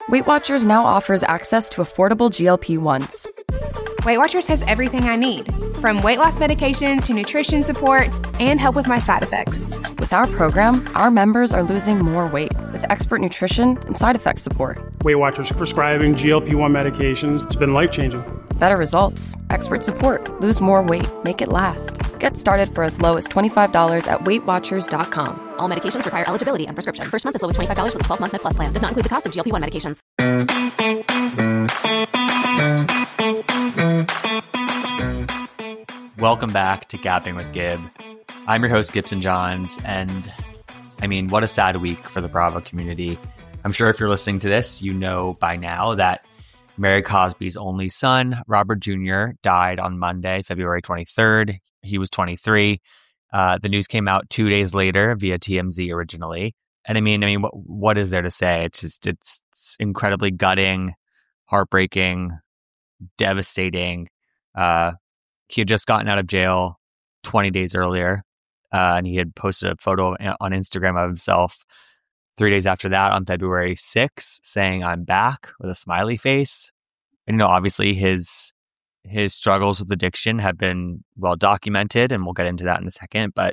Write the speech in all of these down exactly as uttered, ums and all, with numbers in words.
Weight Watchers now offers access to affordable G L P ones. Weight Watchers has everything I need, from weight loss medications to nutrition support and help with my side effects. With our program, our members are losing more weight with expert nutrition and side effect support. Weight Watchers prescribing G L P one medications. It's been life-changing. Better results, expert support, lose more weight, make it last. Get started for as low as twenty-five dollars at weight watchers dot com. All medications require eligibility and prescription. First month as low as twenty-five dollars with a twelve-month Med Plus plan. Does not include the cost of G L P one medications. Welcome back to Gapping with Gib. I'm your host, Gibson Johns, and I mean, what a sad week for the Bravo community. I'm sure if you're listening to this, you know by now that Mary Cosby's only son, Robert Junior, died on Monday, February twenty-third. He was twenty-three. Uh, the news came out two days later via T M Z originally. And I mean, I mean, what, what is there to say? It's just, it's, it's incredibly gutting, heartbreaking, devastating. Uh, he had just gotten out of jail twenty days earlier, uh, and he had posted a photo on Instagram of himself three days after that on February sixth saying, "I'm back," with a smiley face. And, you know, obviously his his struggles with addiction have been well documented, and we'll get into that in a second. But,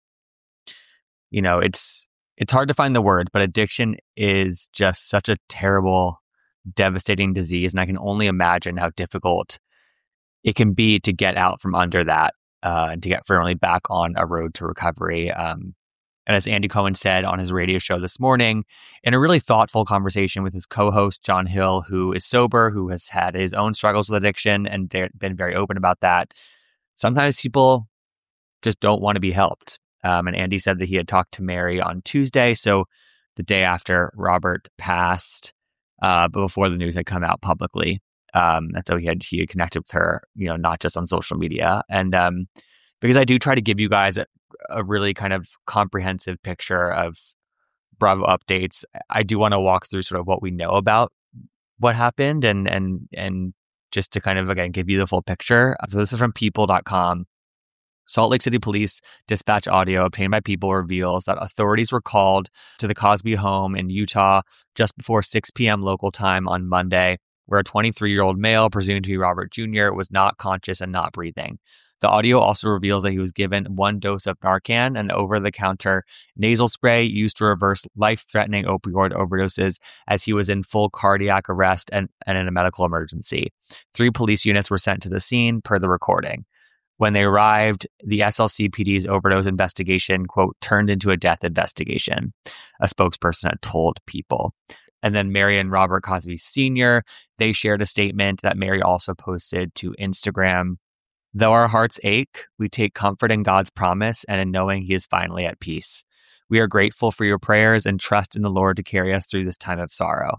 you know, it's it's hard to find the word, but addiction is just such a terrible, devastating disease. And I can only imagine how difficult it can be to get out from under that uh, and to get firmly back on a road to recovery. Um, and as Andy Cohen said on his radio show this morning, in a really thoughtful conversation with his co-host, John Hill, who is sober, who has had his own struggles with addiction and been very open about that, sometimes people just don't want to be helped. Um, and Andy said that he had talked to Mary on Tuesday, so the day after Robert passed, uh, but before the news had come out publicly. Um, and so he had he had connected with her, you know, not just on social media. And um, because I do try to give you guys a, a really kind of comprehensive picture of Bravo updates, I do want to walk through sort of what we know about what happened and and and just to kind of, again, give you the full picture. So this is from people dot com. Salt Lake City Police dispatch audio obtained by People reveals that authorities were called to the Cosby home in Utah just before six p.m. local time on Monday, where a twenty-three-year-old male, presumed to be Robert Junior, was not conscious and not breathing. The audio also reveals that he was given one dose of Narcan, an over-the-counter nasal spray used to reverse life-threatening opioid overdoses, as he was in full cardiac arrest and, and in a medical emergency. Three police units were sent to the scene, per the recording. When they arrived, the S L C P D's overdose investigation, quote, turned into a death investigation, a spokesperson had told People. And then Mary and Robert Cosby Senior, they shared a statement that Mary also posted to Instagram. "Though our hearts ache, we take comfort in God's promise and in knowing He is finally at peace. We are grateful for your prayers and trust in the Lord to carry us through this time of sorrow."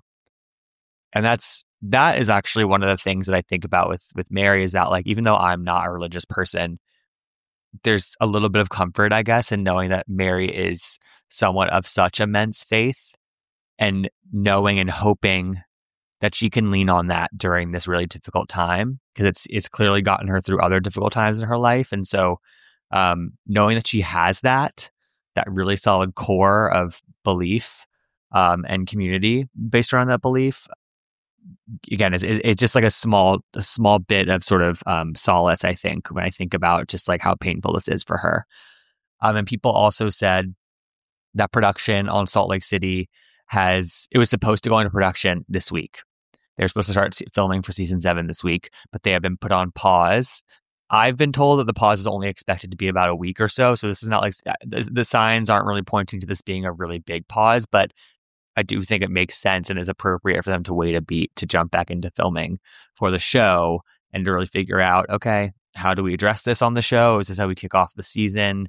And that's that is actually one of the things that I think about with with Mary, is that, like, even though I'm not a religious person, there's a little bit of comfort, I guess, in knowing that Mary is someone of such immense faith, and knowing and hoping that she can lean on that during this really difficult time, because it's it's clearly gotten her through other difficult times in her life. And so um, knowing that she has that, that really solid core of belief um, and community based around that belief, again, it's, it's just like a small a small bit of sort of um, solace, I think, when I think about just like how painful this is for her. Um, and People also said that production on Salt Lake City has, it was supposed to go into production this week. They're supposed to start filming for season seven this week, but they have been put on pause. I've been told that the pause is only expected to be about a week or so. So this is not like, the, the signs aren't really pointing to this being a really big pause, but I do think it makes sense and is appropriate for them to wait a beat to jump back into filming for the show and to really figure out, okay, how do we address this on the show? Is this how we kick off the season?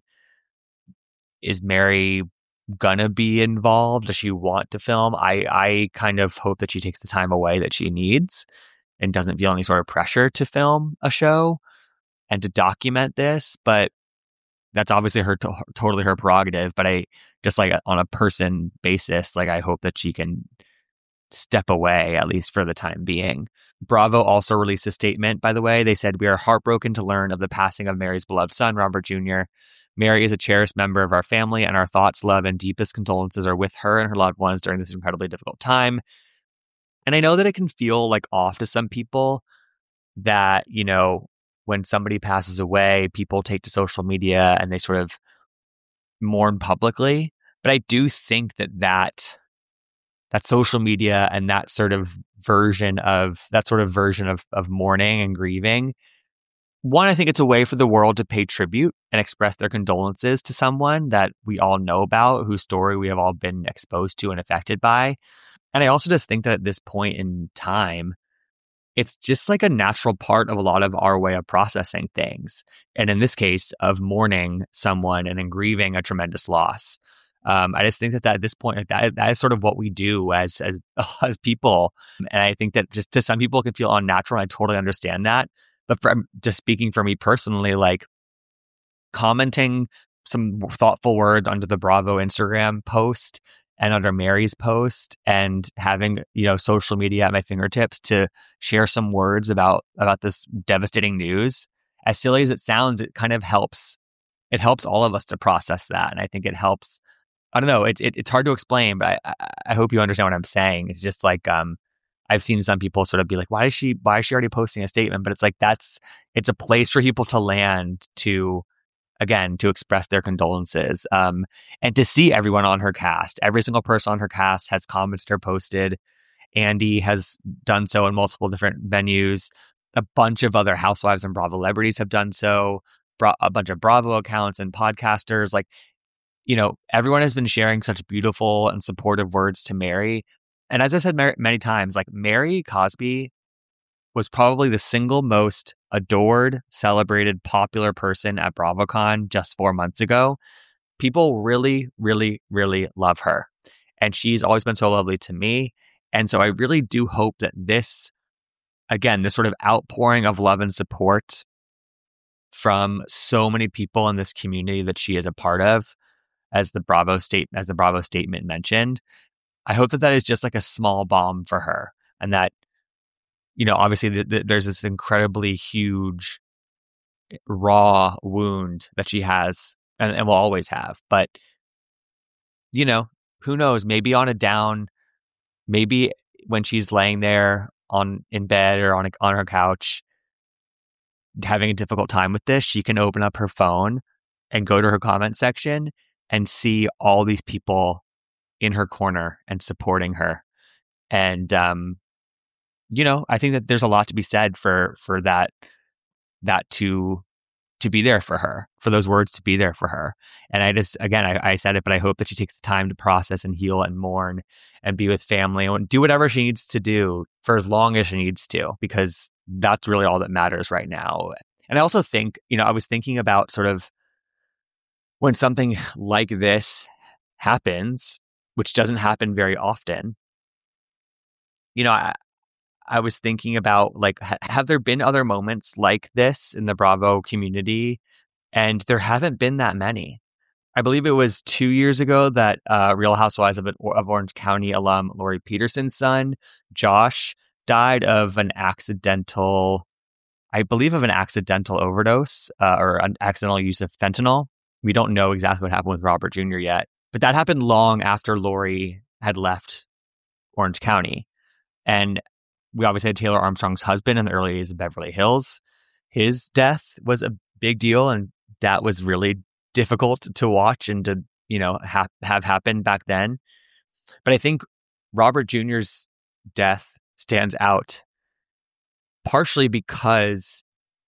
Is Mary gonna be involved? Does she want to film? I, I kind of hope that she takes the time away that she needs and doesn't feel any sort of pressure to film a show and to document this. But that's obviously her to- totally her prerogative. But I just, like, on a person basis, like, I hope that she can step away, at least for the time being. Bravo also released a statement, by the way. They said, "We are heartbroken to learn of the passing of Mary's beloved son, Robert Junior Mary is a cherished member of our family, and our thoughts, love, and deepest condolences are with her and her loved ones during this incredibly difficult time. And I know that it can feel like off to some people that, you know, when somebody passes away, people take to social media and they sort of mourn publicly. But I do think that that that social media and that sort of version of that sort of version of of mourning and grieving, one, I think it's a way for the world to pay tribute and express their condolences to someone that we all know about, whose story we have all been exposed to and affected by. And I also just think that at this point in time, it's just like a natural part of a lot of our way of processing things. And in this case, of mourning someone and then grieving a tremendous loss. Um, I just think that, that at this point, like that, that is sort of what we do as as as people. And I think that just to some people, it can feel unnatural. And I totally understand that. But for just speaking for me personally, like commenting some thoughtful words under the Bravo Instagram post and under Mary's post, and having, you know, social media at my fingertips to share some words about about this devastating news, as silly as it sounds, it kind of helps. It helps all of us to process that, and I think it helps. I don't know. It's it, it's hard to explain, but I, I I hope you understand what I'm saying. It's just like um, I've seen some people sort of be like, "Why is she? Why is she already posting a statement?" But it's like that's it's a place for people to land to. Again, to express their condolences, um, and to see everyone on her cast. Every single person on her cast has commented or posted. Andy has done so in multiple different venues. A bunch of other Housewives and Bravo celebrities have done so. Bra- a bunch of Bravo accounts and podcasters. Like, you know, everyone has been sharing such beautiful and supportive words to Mary. And as I've said mar- many times, like Mary Cosby was probably the single most adored, celebrated, popular person at BravoCon just four months ago. People really, really, really love her. And she's always been so lovely to me. And so I really do hope that this, again, this sort of outpouring of love and support from so many people in this community that she is a part of, as the Bravo state, as the Bravo statement mentioned, I hope that that is just like a small balm for her, and that, you know, obviously the, the, there's this incredibly huge, raw wound that she has and, and will always have. But, you know, who knows? Maybe on a down, maybe when she's laying there on in bed or on a, on her couch, having a difficult time with this, she can open up her phone and go to her comment section and see all these people in her corner and supporting her. And, um, you know, I think that there's a lot to be said for for that that to to be there for her, for those words to be there for her. And I just, again, I, I said it, but I hope that she takes the time to process and heal and mourn and be with family and do whatever she needs to do for as long as she needs to, because that's really all that matters right now. And I also think, you know, I was thinking about sort of when something like this happens, which doesn't happen very often, you know, I, I was thinking about, like, ha- have there been other moments like this in the Bravo community? And there haven't been that many. I believe it was two years ago that uh, Real Housewives of, of Orange County alum Lori Peterson's son, Josh, died of an accidental, I believe of an accidental overdose uh, or an accidental use of fentanyl. We don't know exactly what happened with Robert Junior yet, but that happened long after Lori had left Orange County. And we obviously had Taylor Armstrong's husband in the early days of Beverly Hills. His death was a big deal, and that was really difficult to watch and to, you know, ha- have happen back then. But I think Robert Junior's death stands out partially because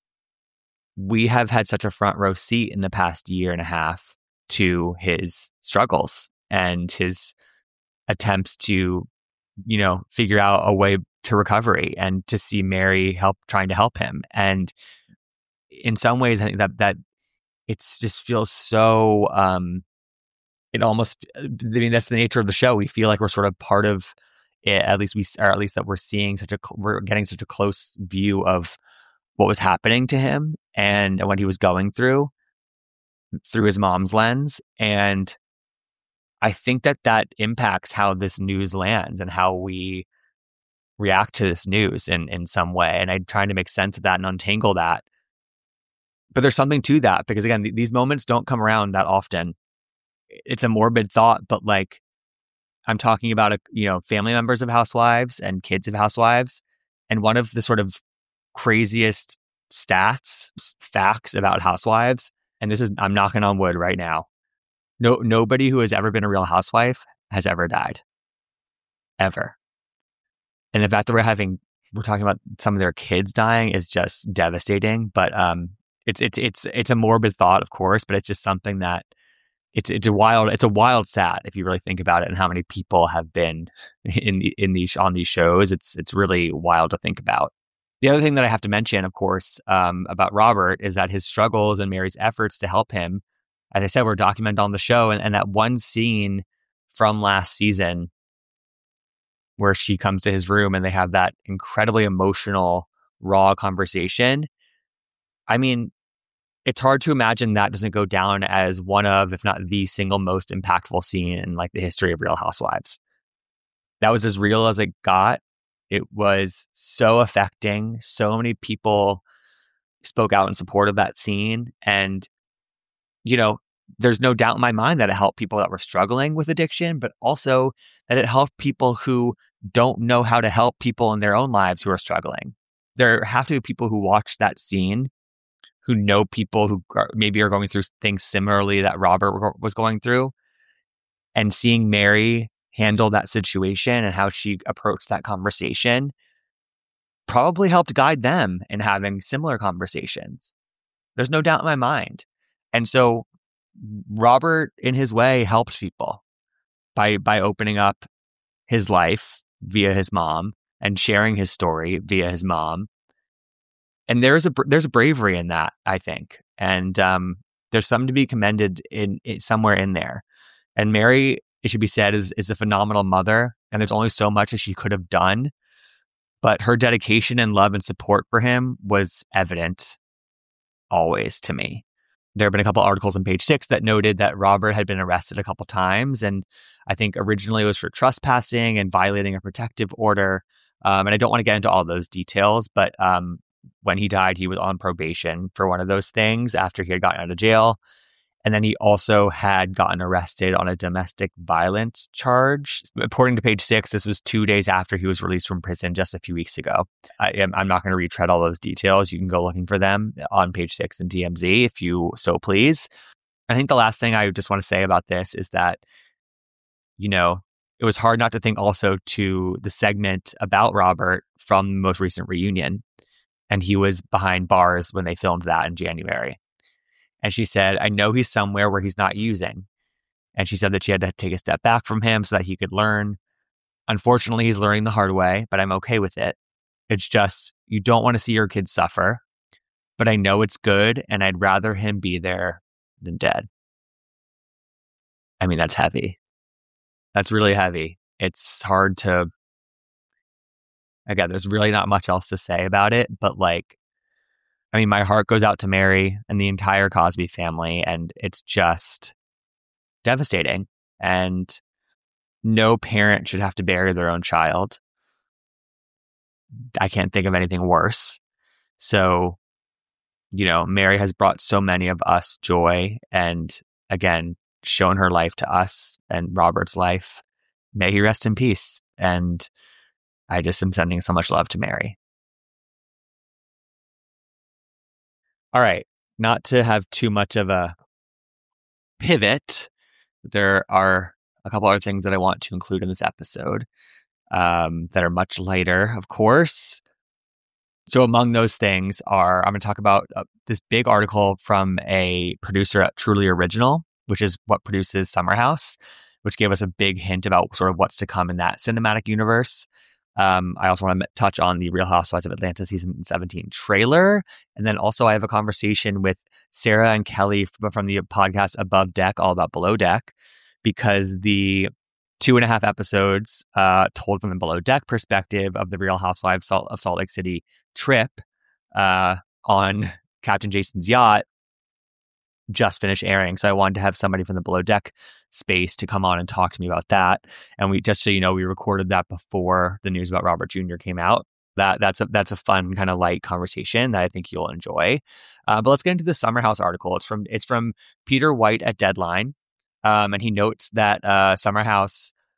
we have had such a front row seat in the past year and a half to his struggles and his attempts to, you know, figure out a way to recovery, and to see Mary help, trying to help him. And in some ways, I think that that it's just feels so, um, it almost, I mean, that's the nature of the show. We feel like we're sort of part of it, at least we, or at least that we're seeing such a, we're getting such a close view of what was happening to him and what he was going through, through his mom's lens. And I think that that impacts how this news lands and how we react to this news in, in some way. And I'm trying to make sense of that and untangle that. But there's something to that, because again, th- these moments don't come around that often. It's a morbid thought, but like, I'm talking about, a, you know, family members of housewives and kids of housewives. And one of the sort of craziest stats, facts about housewives, and this is, I'm knocking on wood right now. No, nobody who has ever been a Real Housewife has ever died. Ever. And the fact that we're having, we're talking about some of their kids dying is just devastating. But um, it's it's it's it's a morbid thought, of course, but it's just something that it's it's a wild it's a wild stat if you really think about it, and how many people have been in the, in these on these shows. It's it's really wild to think about. The other thing that I have to mention, of course, um, about Robert is that his struggles and Mary's efforts to help him, as I said, were documented on the show, and, and that one scene from last season where she comes to his room and they have that incredibly emotional, raw conversation. I mean, it's hard to imagine that doesn't go down as one of, if not the single most impactful scene in like the history of Real Housewives. That was as real as it got. It was so affecting. So many people spoke out in support of that scene. And, you know, there's no doubt in my mind that it helped people that were struggling with addiction, but also that it helped people who don't know how to help people in their own lives who are struggling. There have to be people who watch that scene who know people who are, maybe are going through things similarly that Robert was going through, and seeing Mary handle that situation and how she approached that conversation probably helped guide them in having similar conversations. There's no doubt in my mind. And so Robert, in his way, helped people by by opening up his life via his mom and sharing his story via his mom. And there's a there's a bravery in that, I think, and um, there's something to be commended in, in somewhere in there. And Mary, it should be said, is is a phenomenal mother, and there's only so much that she could have done, but her dedication and love and support for him was evident always to me. There have been a couple articles on Page Six that noted that Robert had been arrested a couple times, and I think originally it was for trespassing and violating a protective order. Um, and I don't want to get into all those details, but um, when he died, he was on probation for one of those things after he had gotten out of jail. And then he also had gotten arrested on a domestic violence charge. According to Page Six, this was two days after he was released from prison just a few weeks ago. I am, I'm not going to retread all those details. You can go looking for them on Page Six and T M Z if you so please. I think the last thing I just want to say about this is that, you know, it was hard not to think also to the segment about Robert from the most recent reunion. And he was behind bars when they filmed that in January. And she said, I know he's somewhere where he's not using. And she said that she had to take a step back from him so that he could learn. Unfortunately, he's learning the hard way, but I'm okay with it. It's just, you don't want to see your kids suffer, but I know it's good, and I'd rather him be there than dead. I mean, that's heavy. That's really heavy. It's hard to, again, there's really not much else to say about it, but like, I mean, my heart goes out to Mary and the entire Cosby family, and it's just devastating. And no parent should have to bury their own child. I can't think of anything worse. So, you know, Mary has brought so many of us joy and, again, shown her life to us and Robert's life. May he rest in peace. And I just am sending so much love to Mary. All right, not to have too much of a pivot, there are a couple other things that I want to include in this episode um, that are much lighter, of course. So among those things are, I'm going to talk about uh, this big article from a producer at Truly Original, which is what produces Summer House, which gave us a big hint about sort of what's to come in that cinematic universe. Um, I also want to touch on the Real Housewives of Atlanta season seventeen trailer. And then also I have a conversation with Sarah and Kelly from, from the podcast Above Deck, all about Below Deck, because the two and a half episodes uh, told from the Below Deck perspective of the Real Housewives of Salt Lake City trip uh, on Captain Jason's yacht just finished airing. So I wanted to have somebody from the Below Deck space to come on and talk to me about that. And we, just so you know, we recorded that before the news about Robert Junior came out. That that's a that's a fun kind of light conversation that I think you'll enjoy. Uh, but let's get into the Summer House article. It's from it's from Peter White at Deadline, um, and he notes that uh, Summer House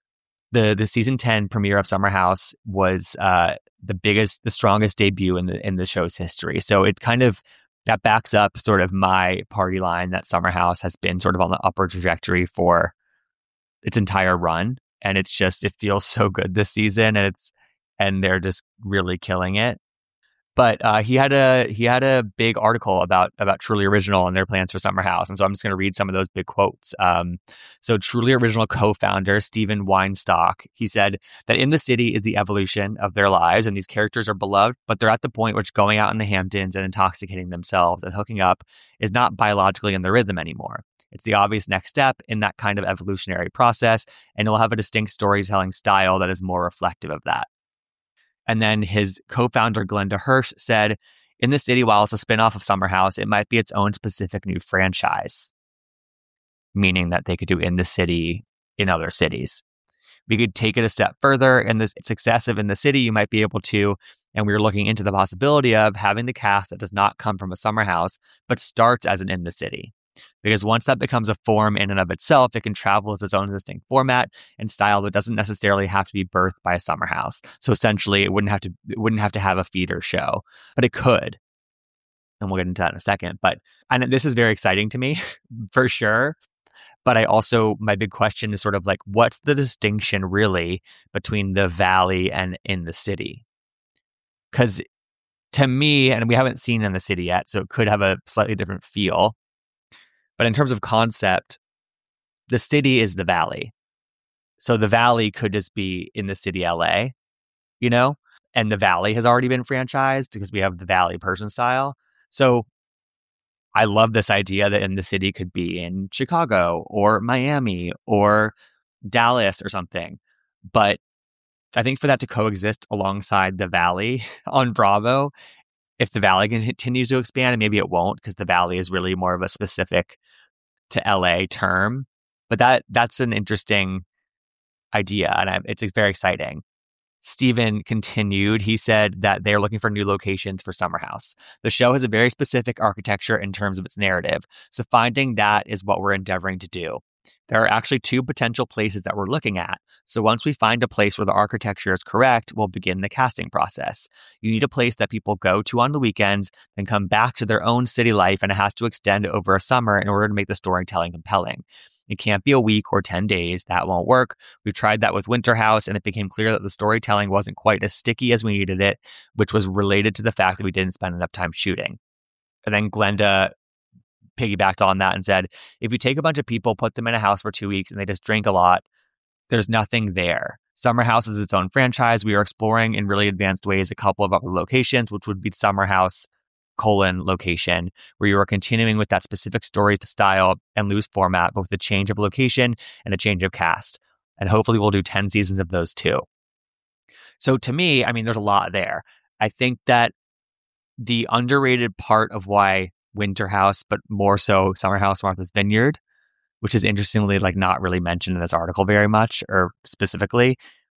the the season ten premiere of Summer House was uh, the biggest, the strongest debut in the in the show's history. So it kind of that backs up sort of my party line that Summer House has been sort of on the upward trajectory for its entire run, and it's just it feels so good this season, and it's and they're just really killing it. But uh, he had a he had a big article about about Truly Original and their plans for Summer House, and so I'm just going to read some of those big quotes. Um, so Truly Original co-founder Steven Weinstock, he said that in the city is the evolution of their lives, and these characters are beloved, but they're at the point which going out in the Hamptons and intoxicating themselves and hooking up is not biologically in the rhythm anymore. It's the obvious next step in that kind of evolutionary process, and it will have a distinct storytelling style that is more reflective of that. And then his co-founder, Glenda Hirsch, said, in the city, while it's a spinoff of Summer House, it might be its own specific new franchise, meaning that they could do In the City in other cities. We could take it a step further. In the success of In the City, you might be able to, and we were looking into the possibility of having the cast that does not come from a Summer House, but starts as an In the City. Because once that becomes a form in and of itself, it can travel as its own distinct format and style that doesn't necessarily have to be birthed by a Summer House. So essentially, it wouldn't have to it wouldn't have to have a feeder show, but it could. And we'll get into that in a second. But and this is very exciting to me, for sure. But I also, my big question is sort of like, what's the distinction really between the Valley and In the City? Because to me, and we haven't seen In the City yet, so it could have a slightly different feel. But in terms of concept, the city is the Valley. So the Valley could just be In the City, L A, you know? And the Valley has already been franchised because we have the Valley person style. So I love this idea that In the City could be in Chicago or Miami or Dallas or something. But I think for that to coexist alongside the Valley on Bravo, if the Valley continues to expand, and maybe it won't because the Valley is really more of a specific to L A term. But that that's an interesting idea, and I, it's very exciting. Steven continued. He said that they're looking for new locations for Summer House. The show has a very specific architecture in terms of its narrative, so finding that is what we're endeavoring to do. There are actually two potential places that we're looking at. So once we find a place where the architecture is correct, we'll begin the casting process. You need a place that people go to on the weekends, then come back to their own city life, and it has to extend over a summer in order to make the storytelling compelling. It can't be a week or ten days. That won't work. We tried that with Winter House, and it became clear that the storytelling wasn't quite as sticky as we needed it, which was related to the fact that we didn't spend enough time shooting. And then Glenda piggybacked on that and said, if you take a bunch of people, put them in a house for two weeks, and they just drink a lot, there's nothing there. Summer House is its own franchise. We are exploring in really advanced ways a couple of other locations, which would be Summer House colon location, where you are continuing with that specific story style and loose format, but with a change of location and a change of cast. And hopefully we'll do ten seasons of those too. So to me, I mean, there's a lot there. I think that the underrated part of why Winter House, but more so Summer House, Martha's Vineyard, which is interestingly like not really mentioned in this article very much or specifically.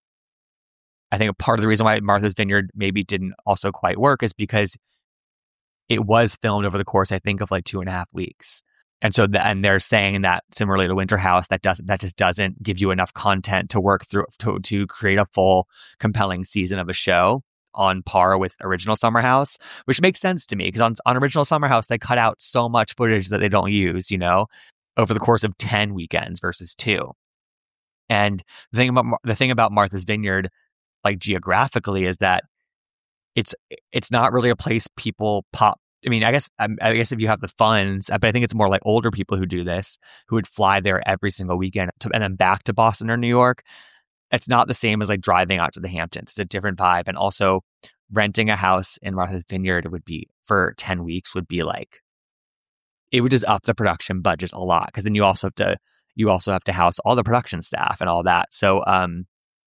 I think a part of the reason why Martha's Vineyard maybe didn't also quite work is because it was filmed over the course, I think, of like two and a half weeks. And so, the, and they're saying that similarly to Winter House, that doesn't, that just doesn't give you enough content to work through to, to create a full, compelling season of a show on par with original Summer House, which makes sense to me because on, on original Summer House, they cut out so much footage that they don't use, you know, over the course of ten weekends versus two. And the thing about the thing about Martha's Vineyard, like geographically, is that it's it's not really a place people pop. I mean, I guess I guess if you have the funds, but I think it's more like older people who do this, who would fly there every single weekend to, and then back to Boston or New York. It's not the same as like driving out to the Hamptons. It's a different vibe. And also renting a house in Martha's Vineyard would be for ten weeks would be like, it would just up the production budget a lot. Cause then you also have to, you also have to house all the production staff and all that. So um,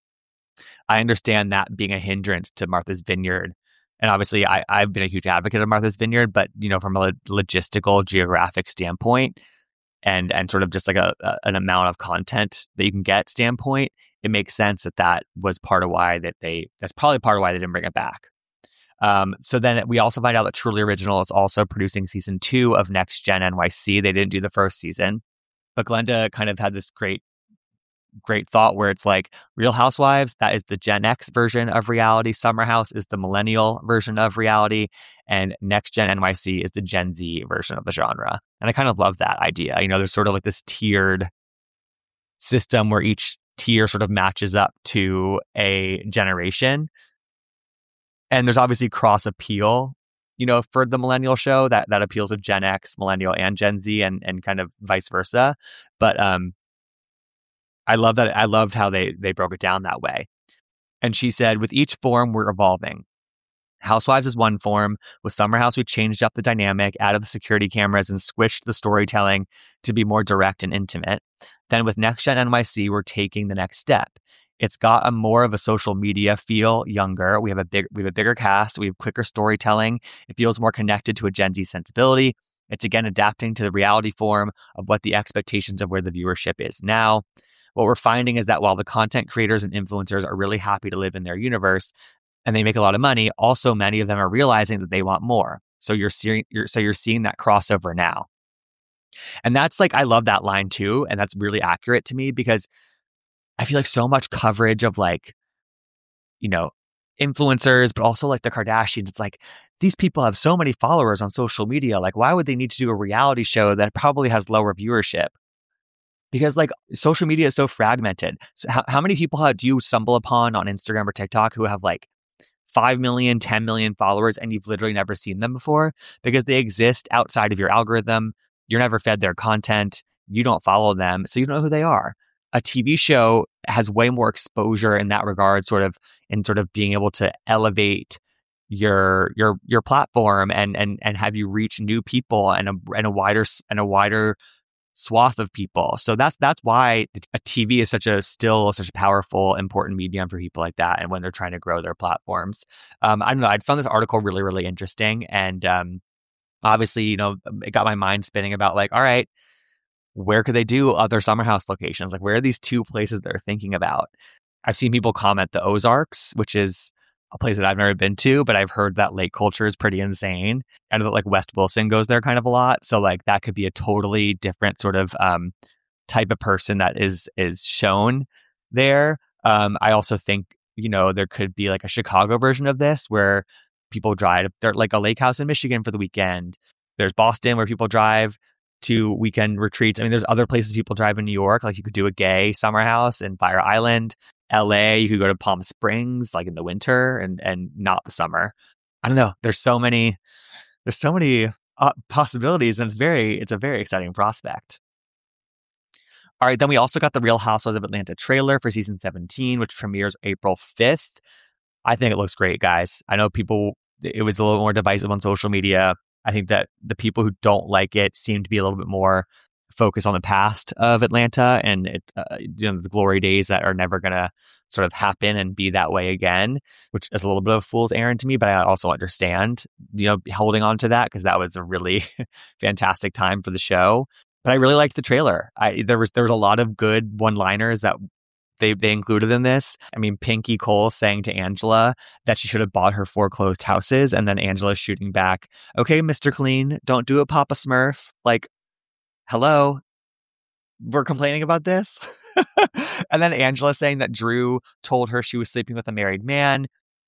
I understand that being a hindrance to Martha's Vineyard. And obviously I, I've been a huge advocate of Martha's Vineyard, but you know, from a logistical geographic standpoint and, and sort of just like a, a an amount of content that you can get standpoint, it makes sense that that was part of why that they, that's probably part of why they didn't bring it back. Um, so then we also find out that Truly Original is also producing season two of Next Gen N Y C. They didn't do the first season, but Glenda kind of had this great great thought where it's like Real Housewives, that is the Gen X version of reality. Summer House is the millennial version of reality. And Next Gen N Y C is the Gen Z version of the genre. And I kind of love that idea. You know, there's sort of like this tiered system where each tier sort of matches up to a generation. And there's obviously cross appeal, you know, for the millennial show that that appeals to Gen X, millennial, and Gen Z, and and kind of vice versa. But um, I love that. I loved how they they broke it down that way. And she said, with each form, we're evolving. Housewives is one form. With Summer House, we changed up the dynamic, added the security cameras, and switched the storytelling to be more direct and intimate. Then with Next Gen N Y C, we're taking the next step. It's got a more of a social media feel, younger. We have a big, we have a bigger cast. We have quicker storytelling. It feels more connected to a Gen Z sensibility. It's again adapting to the reality form of what the expectations of where the viewership is now. What we're finding is that while the content creators and influencers are really happy to live in their universe and they make a lot of money, also many of them are realizing that they want more. So you're seeing, you're, so you're seeing that crossover now. And that's like, I love that line too. And that's really accurate to me because I feel like so much coverage of like, you know, influencers, but also like the Kardashians. It's like, these people have so many followers on social media. Like, why would they need to do a reality show that probably has lower viewership? Because like social media is so fragmented. So how, how many people do you stumble upon on Instagram or TikTok who have like five million, ten million followers and you've literally never seen them before? Because they exist outside of your algorithm. You're never fed their content. You don't follow them. So you don't know who they are. A T V show has way more exposure in that regard, sort of in sort of being able to elevate your your your platform and and and have you reach new people and a and a wider and a wider swath of people. So that's that's why a T V is such a still such a powerful, important medium for people like that. And when they're trying to grow their platforms, um, I don't know. I found this article really really interesting, and um, obviously, you know, it got my mind spinning about like, all right, where could they do other Summer House locations? Like, where are these two places they're thinking about? I've seen people comment the Ozarks, which is a place that I've never been to, but I've heard that lake culture is pretty insane. I know that like West Wilson goes there kind of a lot. So like that could be a totally different sort of um, type of person that is is shown there. Um, I also think, you know, there could be like a Chicago version of this where people drive, they're like a lake house in Michigan for the weekend. There's Boston where people drive to weekend retreats. I mean, there's other places people drive in New York. Like you could do a gay summer house in Fire Island. L A, you could go to Palm Springs like in the winter and and not the summer. I don't know. There's so many, there's so many uh, possibilities, and it's very, it's a very exciting prospect. All right, then we also got the Real Housewives of Atlanta trailer for season seventeen, which premieres April fifth. I think it looks great, guys. I know people, it was a little more divisive on social media. I think that the people who don't like it seem to be a little bit more focused on the past of Atlanta and it, uh, you know, the glory days that are never going to sort of happen and be that way again, which is a little bit of a fool's errand to me. But I also understand, you know, holding on to that because that was a really fantastic time for the show. But I really liked the trailer. I there was there was a lot of good one-liners that they they included in this. I mean, Pinky Cole saying to Angela that she should have bought her foreclosed houses, and then Angela shooting back, "Okay, Mister Clean, don't do it, Papa Smurf." Like, hello, we're complaining about this? And then Angela saying that Drew told her she was sleeping with a married man.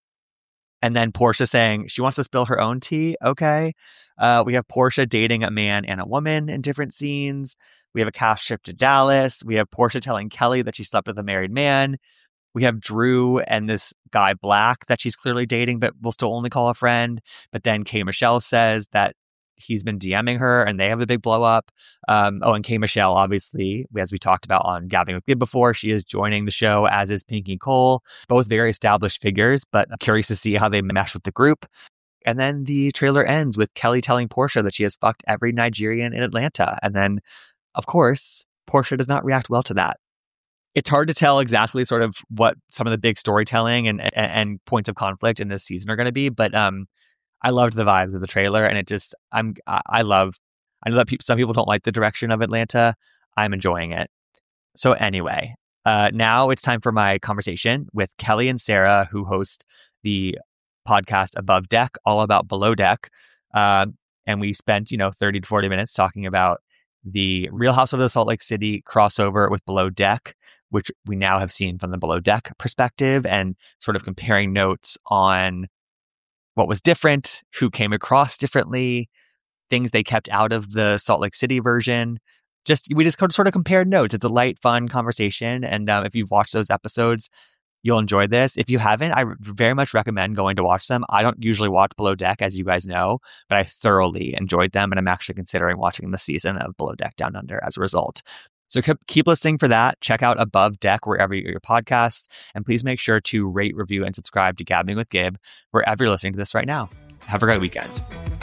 And then Portia saying she wants to spill her own tea. Okay. Uh, we have Portia dating a man and a woman in different scenes. We have a cast trip to Dallas. We have Portia telling Kelly that she slept with a married man. We have Drew and this guy Black that she's clearly dating, but will still only call a friend. But then K. Michelle says that he's been DMing her and they have a big blow up. Um, oh, and K. Michelle, obviously, as we talked about on Gabbing with Gib before, she is joining the show, as is Pinky Cole. Both very established figures, but I'm curious to see how they mesh with the group. And then the trailer ends with Kelly telling Portia that she has fucked every Nigerian in Atlanta. And then, of course, Portia does not react well to that. It's hard to tell exactly sort of what some of the big storytelling and, and, and points of conflict in this season are going to be, but um, I loved the vibes of the trailer, and it just, I'm, I love, I know that pe- some people don't like the direction of Atlanta. I'm enjoying it. So anyway, uh, now it's time for my conversation with Kelly and Sarah, who host the podcast Above Deck, all about Below Deck. Uh, and we spent, you know, thirty to forty minutes talking about the Real Housewives of Salt Lake City crossover with Below Deck, which we now have seen from the Below Deck perspective, and sort of comparing notes on what was different, who came across differently, things they kept out of the Salt Lake City version. Just we just sort of compared notes. It's a light, fun conversation. And um, if you've watched those episodes, you'll enjoy this. If you haven't, I very much recommend going to watch them. I don't usually watch Below Deck, as you guys know, but I thoroughly enjoyed them. And I'm actually considering watching the season of Below Deck Down Under as a result. So keep, keep listening for that. Check out Above Deck wherever you get your podcasts. And please make sure to rate, review, and subscribe to Gabbing with Gib wherever you're listening to this right now. Have a great weekend.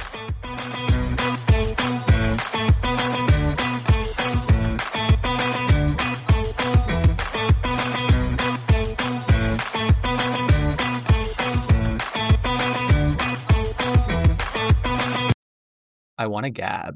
I want to gab.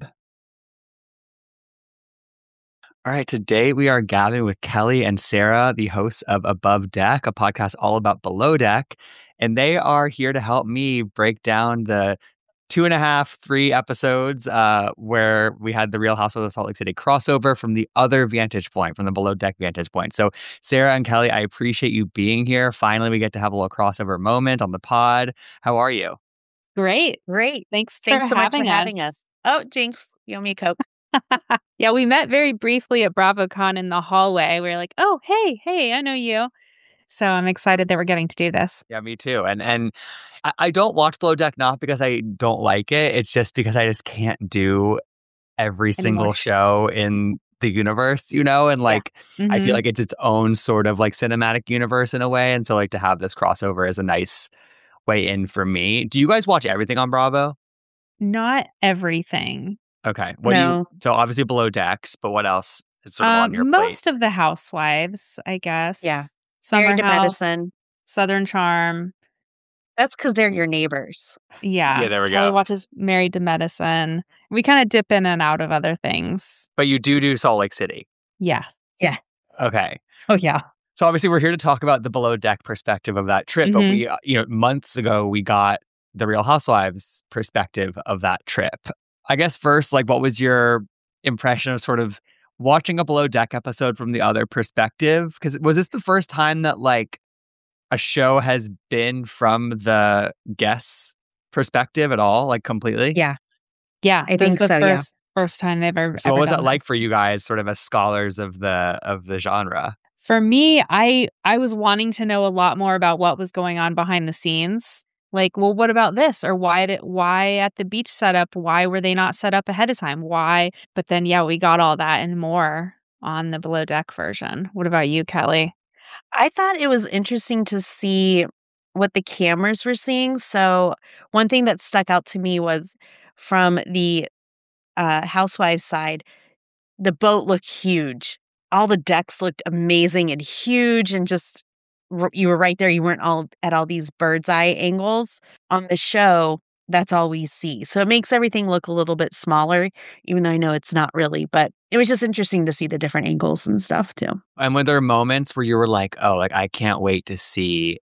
All right, today we are gabbing with Kelly and Sarah, the hosts of Above Deck, a podcast all about Below Deck. And they are here to help me break down the two and a half, three episodes uh, where we had the Real Housewives of Salt Lake City crossover from the other vantage point, from the Below Deck vantage point. So Sarah and Kelly, I appreciate you being here. Finally, we get to have a little crossover moment on the pod. How are you? Great. Great. Thanks, Thanks for so much having for us. having us. Oh, Jinx, you owe me a Coke. Yeah, we met very briefly at BravoCon in the hallway. We were like, oh, hey, hey, I know you. So I'm excited that we're getting to do this. Yeah, me too. And and I, I don't watch Below Deck not because I don't like it. It's just because I just can't do every single Anymore. show in the universe, you know? And like, Mm-hmm. I feel like it's its own sort of like cinematic universe in a way. And so like to have this crossover is a nice way in for me. Do you guys watch everything on Bravo? Not everything. Okay. What do you, No. so obviously Below Decks, but what else is sort of Um, on your plate? most of the housewives, I guess. Yeah. Summer Married to House, Medicine. Southern Charm. That's because they're your neighbors. Yeah. Yeah, there we Kelly go. watches Married to Medicine. We kind of dip in and out of other things. But you do do Salt Lake City. Yeah. Okay. Oh, yeah. So obviously we're here to talk about the Below Deck perspective of that trip, but Mhm. we, uh, you know, months ago we got the Real Housewives perspective of that trip. I guess first, like, what was your impression of sort of watching a Below Deck episode from the other perspective? Because was this the first time that like a show has been from the guest's perspective at all, like completely? Yeah. Yeah. I this think is the so, yeah. first, first time they've ever So what ever was that done like this. for you guys, sort of as scholars of the of the genre? For me, I I was wanting to know a lot more about what was going on behind the scenes. Like, well, what about this? Or why did why at the beach setup? Why were they not set up ahead of time? Why? But then, yeah, we got all that and more on the Below Deck version. What about you, Kelly? I thought it was interesting to see what the cameras were seeing. So one thing that stuck out to me was from the uh, housewives side, the boat looked huge. All the decks looked amazing and huge, and just r- you were right there. You weren't all at all these bird's eye angles. On the show, that's all we see. So it makes everything look a little bit smaller, even though I know it's not really. But it was just interesting to see the different angles and stuff too. And were there moments where you were like, oh, like I can't wait to see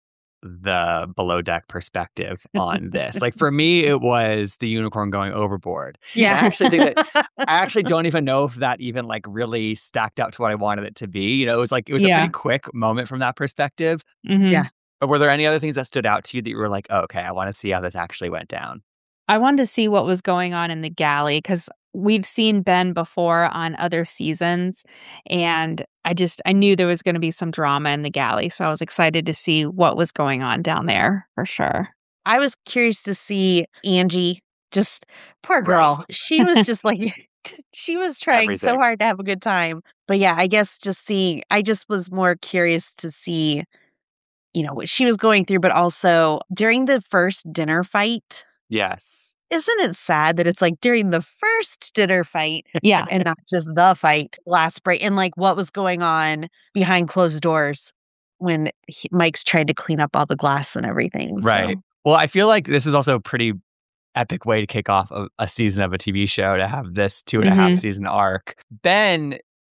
the Below Deck perspective on this? Like for me, it was the unicorn going overboard. And I actually think that I actually don't even know if that even like really stacked up to what I wanted it to be. You know, it was like it was Yeah. a pretty quick moment from that perspective. Mhm. Yeah. But were there any other things that stood out to you that you were like, oh, okay, I want to see how this actually went down? I wanted to see what was going on in the galley because we've seen Ben before on other seasons, and I just I knew there was going to be some drama in the galley, so I was excited to see what was going on down there for sure. I was curious to see Angie. Just poor girl. She was just like she was trying so Everything. hard to have a good time. But yeah, I guess just seeing I just was more curious to see, you know, what she was going through, but also during the first dinner fight. Yes. Isn't it sad that it's like during the first dinner fight Yeah. and not just the fight last break, and like what was going on behind closed doors when he, Mike's tried to clean up all the glass and everything. So- Right. Well, I feel like this is also a pretty epic way to kick off a, a season of a T V show, to have this two and a half Mhm. season arc. Ben,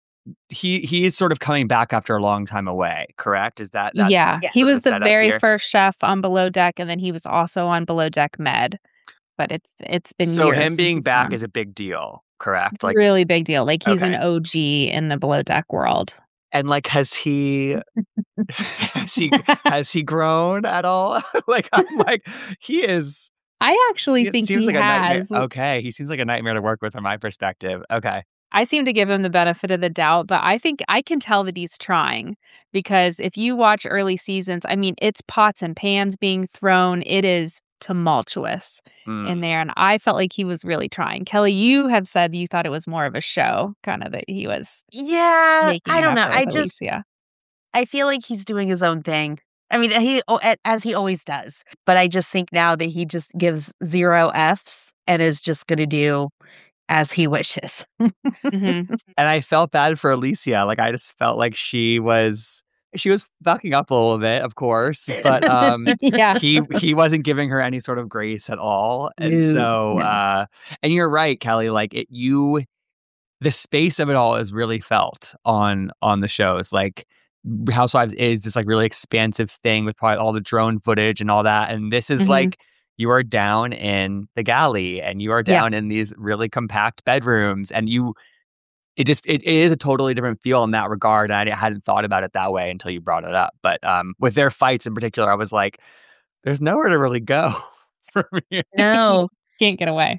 he he is sort of coming back after a long time away, correct? Is that that's Yeah. Yes. He sort of was the setup very here? first chef on Below Deck, and then he was also on Below Deck Med. But it's it's been So years him since being he's back gone. is a big deal, correct? Like, really big deal. Like he's an Okay. O G in the Below Deck world. And like, has he, has he, has he grown at all? Like, I'm like, he is. I actually It think seems he like a nightmare. has. Okay, he seems like a nightmare to work with from my perspective. Okay. I seem to give him the benefit of the doubt, but I think I can tell that he's trying because if you watch early seasons, I mean, it's pots and pans being thrown. It is tumultuous Mm. in there. And I felt like he was really trying. Kelly, you have said you thought it was more of a show, kind of that he was Yeah, making I an don't know. effort I with just Alicia. I feel like he's doing his own thing. I mean, he o- a- as he always does. But I just think now that he just gives zero Fs and is just going to do as he wishes. Mhm. And I felt bad for Alicia. Like, I just felt like she was she was fucking up a little bit, of course, but um, Yeah. he he wasn't giving her any sort of grace at all. And No, so, no. uh, and you're right, Kelly. Like, it, you, the space of it all is really felt on on the shows. Like, Housewives is this like really expansive thing with probably all the drone footage and all that, and this is Mhm. like. You are down in the galley and you are Yeah. down in these really compact bedrooms and you, it just, it, it is a totally different feel in that regard. And I hadn't thought about it that way until you brought it up. But um, with their fights in particular, I was like, there's nowhere to really go from here. No. Can't get away.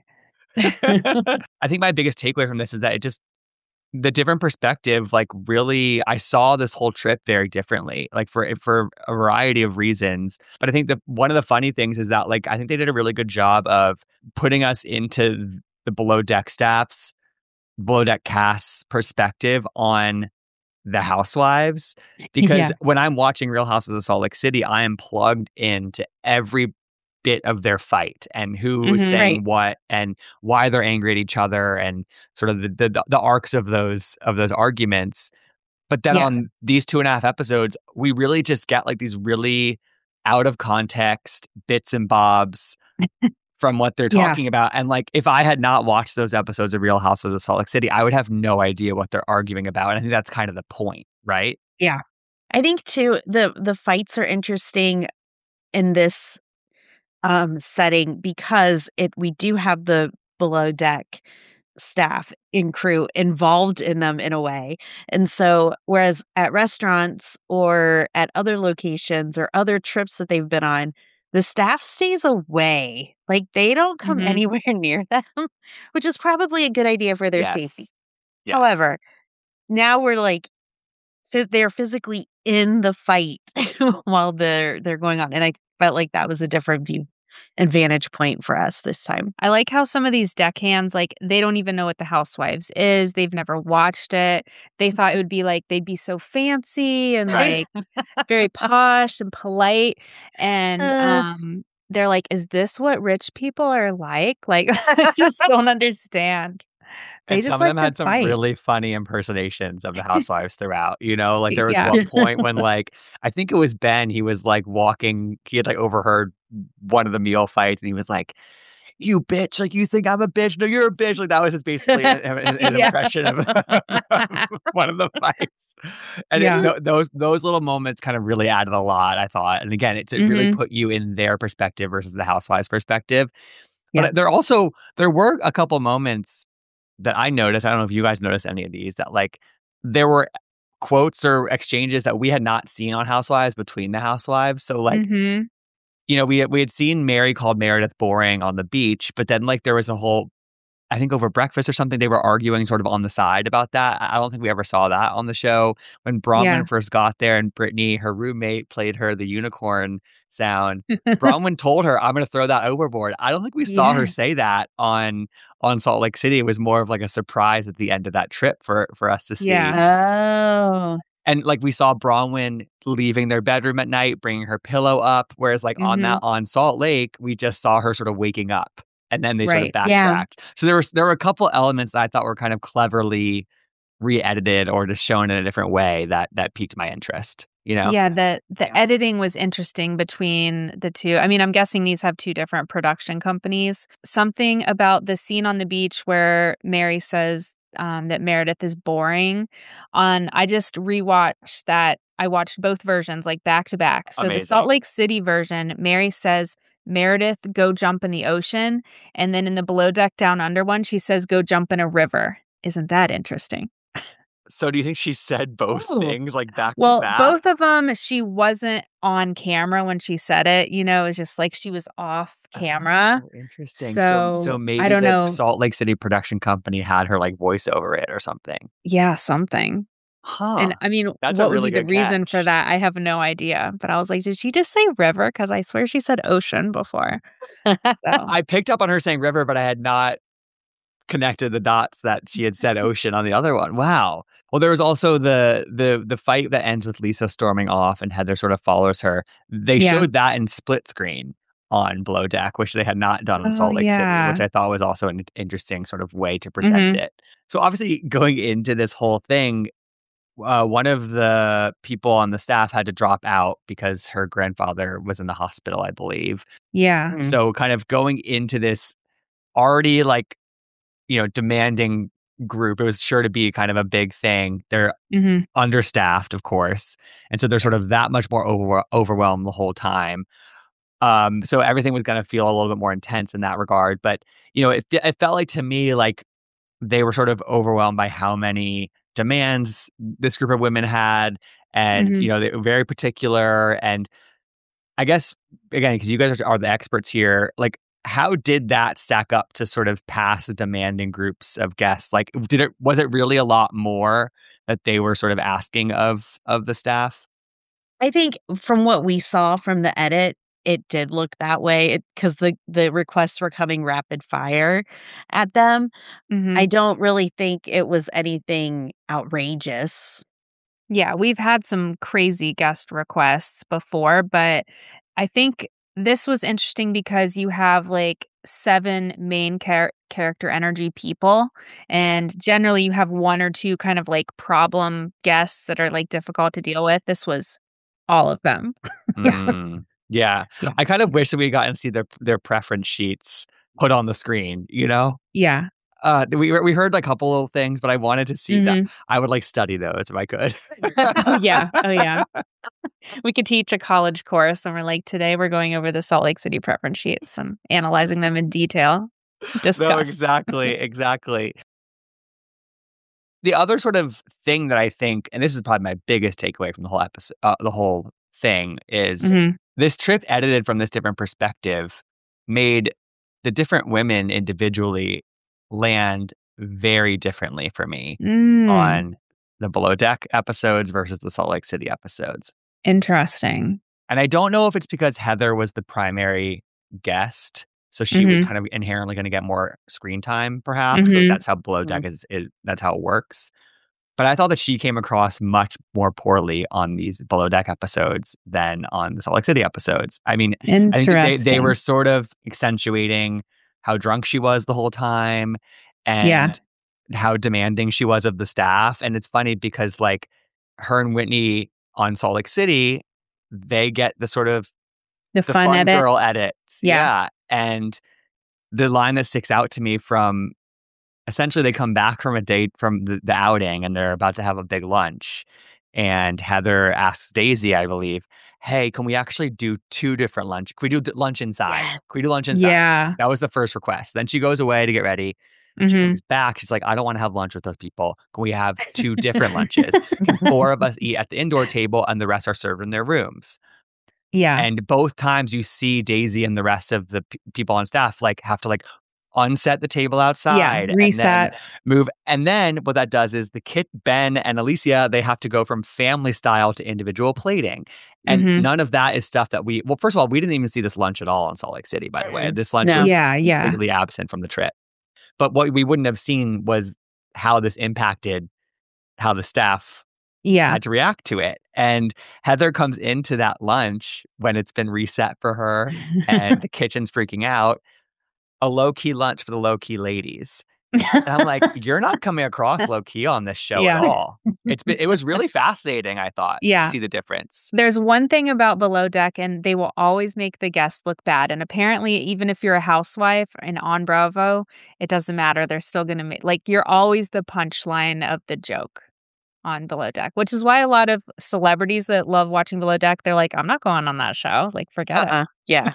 I think my biggest takeaway from this is that it just, the different perspective, like really, I saw this whole trip very differently, like for for a variety of reasons. But I think that one of the funny things is that, like, I think they did a really good job of putting us into the below deck staff's, below deck cast's perspective on the housewives. Because Yeah. when I'm watching Real Housewives of Salt Lake City, I am plugged into every bit of their fight and who's Mhm. saying Right. what and why they're angry at each other and sort of the the, the arcs of those of those arguments. But then Yeah. on these two and a half episodes, we really just get like these really out of context bits and bobs from what they're Yeah. talking about. And like, if I had not watched those episodes of Real Housewives of Salt Lake City, I would have no idea what they're arguing about. And I think that's kind of the point, right? Yeah. I think too the the fights are interesting in this um setting because it we do have the below deck staff and crew involved in them in a way. And so whereas at restaurants or at other locations or other trips that they've been on, the staff stays away. Like they don't come Mhm. anywhere near them, which is probably a good idea for their Yes. safety. Yeah. However, now we're like phys- they're physically in the fight while they're they're going on. And I felt like that was a different view and vantage point for us this time. I like how some of these deckhands, like, they don't even know what the Housewives is. They've never watched it. They thought it would be like they'd be so fancy and Right. like very posh and polite. And Uh. um, they're like, is this what rich people are like? Like, I just don't understand. They And just some of like them to had some fight. really funny impersonations of the housewives throughout. You know, like there was Yeah. one point when, like, I think it was Ben. He was like walking. He had like overheard one of the meal fights, and he was like, "You bitch! Like you think I'm a bitch? No, you're a bitch!" Like that was his basically his, his Yeah. impression of one of the fights. And Yeah. it, th- those those little moments kind of really added a lot, I thought. And again, it, it really Mhm. put you in their perspective versus the housewives' perspective. Yeah. But there also there were a couple moments that I noticed. I don't know if you guys noticed any of these, that like there were quotes or exchanges that we had not seen on Housewives between the housewives. So like, Mhm. you know, we we had seen Mary called Meredith boring on the beach, but then like there was a whole, I think over breakfast or something, they were arguing sort of on the side about that. I I don't think we ever saw that on the show. When Bronwyn Yeah. first got there and Brittany, her roommate, played her the unicorn sound, Bronwyn told her, "I'm going to throw that overboard." I don't think we saw her Yes. say that on on Salt Lake City. It was more of like a surprise at the end of that trip for for us to see. Yeah. Oh. And like we saw Bronwyn leaving their bedroom at night, bringing her pillow up, whereas like on Mhm. that on Salt Lake, we just saw her sort of waking up. And then they sort of Right. backtracked. Yeah. So there was there were a couple elements that I thought were kind of cleverly re-edited or just shown in a different way that that piqued my interest. You know? Yeah, the the Yeah. editing was interesting between the two. I mean, I'm guessing these have two different production companies. Something about the scene on the beach where Mary says um, that Meredith is boring. On I just rewatched that. I watched both versions like back to back. So the Amazing. Salt Lake City version, Mary says, "Meredith, go jump in the ocean," and then in the Below Deck Down Under one, she says, "Go jump in a river." Isn't that interesting? So do you think she said both Oh. things like back Well, to back? both of them, she wasn't on camera when she said it. You know, it's just like she was off camera. Oh, interesting. So, So, so I maybe don't the know. Salt Lake City production company had her like voice over it or something. Yeah, something. Huh. And I mean, That's a what would really be the good reason for catch. that? I have no idea. But I was like, did she just say river? Because I swear she said ocean before. So, I picked up on her saying river, but I had not connected the dots that she had said ocean on the other one. Wow. Well, there was also the the the fight that ends with Lisa storming off and Heather sort of follows her. They Yeah. showed that in split screen on Below Deck, which they had not done in Oh, Salt Lake City, yeah. which I thought was also an interesting sort of way to present Mhm. it. So obviously going into this whole thing, uh, one of the people on the staff had to drop out because her grandfather was in the hospital, I believe. Yeah. Mm. So kind of going into this already like, you know, demanding group, it was sure to be kind of a big thing. They're hmm understaffed, of course. And so they're sort of that much more over- overwhelmed the whole time. Um, so everything was going to feel a little bit more intense in that regard. But, you know, it, it felt like to me like they were sort of overwhelmed by how many demands this group of women had. And, Mhm. you know, they were very particular. And I guess, again, because you guys are the experts here, like, how did that stack up to sort of past demanding groups of guests? Like, did it, was it really a lot more that they were sort of asking of of the staff? I think from what we saw from the edit, it did look that way because the the requests were coming rapid fire at them. hmm I don't really think it was anything outrageous. Yeah, we've had some crazy guest requests before, but I think this was interesting because you have like seven main char- character energy people, and generally you have one or two kind of like problem guests that are like difficult to deal with. This was all of them. Yeah. Mm, yeah. Yeah. I kind of wish that we got to see their their preference sheets put on the screen, you know? Yeah. Uh, we we heard like a couple of things, but I wanted to see that. Mhm. I would like study those if I could. Oh, yeah. Oh, yeah. We could teach a college course, and we're like, today we're going over the Salt Lake City preference sheets and analyzing them in detail. No, Discuss. exactly, exactly. The other sort of thing that I think, and this is probably my biggest takeaway from the whole episode, uh, the whole thing, is Mhm. this trip edited from this different perspective made the different women individually land very differently for me Mm, on the Below Deck episodes versus the Salt Lake City episodes. interesting. And I don't know if it's because Heather was the primary guest, so she was Mhm. kind of inherently going to get more screen time, perhaps. So Mhm. that's how Below Deck is, is that's how it works. But I thought that she came across much more poorly on these Below Deck episodes than on the Salt Lake City episodes. I mean, I think Interesting. they, they were sort of accentuating how drunk she was the whole time and Yeah. how demanding she was of the staff. And it's funny because like her and Whitney on Salt Lake City, they get the sort of The the fun fun edit. girl edits. Yeah. Yeah. And the line that sticks out to me from essentially they come back from a date from the, the outing and they're about to have a big lunch. And Heather asks Daisy, I believe, hey, can we actually do two different lunch? Can we do d- lunch inside? Yeah. Can we do lunch inside? Yeah. That was the first request. Then she goes away to get ready. She Mhm. comes back. She's like, I don't want to have lunch with those people. Can we have two different lunches? Can four of us eat at the indoor table and the rest are served in their rooms? Yeah. And both times you see Daisy and the rest of the p- people on staff like have to like unset the table outside and reset. then move. And then what that does is the kid, Ben and Alicia, they have to go from family style to individual plating. And Mhm. none of that is stuff that we, well, first of all, we didn't even see this lunch at all in Salt Lake City, by the way. Mm-mm. This lunch No. was Yeah, yeah. completely absent from the trip. But what we wouldn't have seen was how this impacted how the staff Yeah. had to react to it. And Heather comes into that lunch when it's been reset for her and the kitchen's freaking out. A low-key lunch for the low-key ladies. And I'm like, you're not coming across low-key on this show Yeah. at all. It's been, it was really fascinating, I thought, Yeah. to see the difference. There's one thing about Below Deck, and they will always make the guests look bad. And apparently, even if you're a housewife and on Bravo, it doesn't matter. They're still going to make, like, you're always the punchline of the joke on Below Deck, which is why a lot of celebrities that love watching Below Deck, they're like, I'm not going on that show. Like, forget it. Uh-uh. Yeah.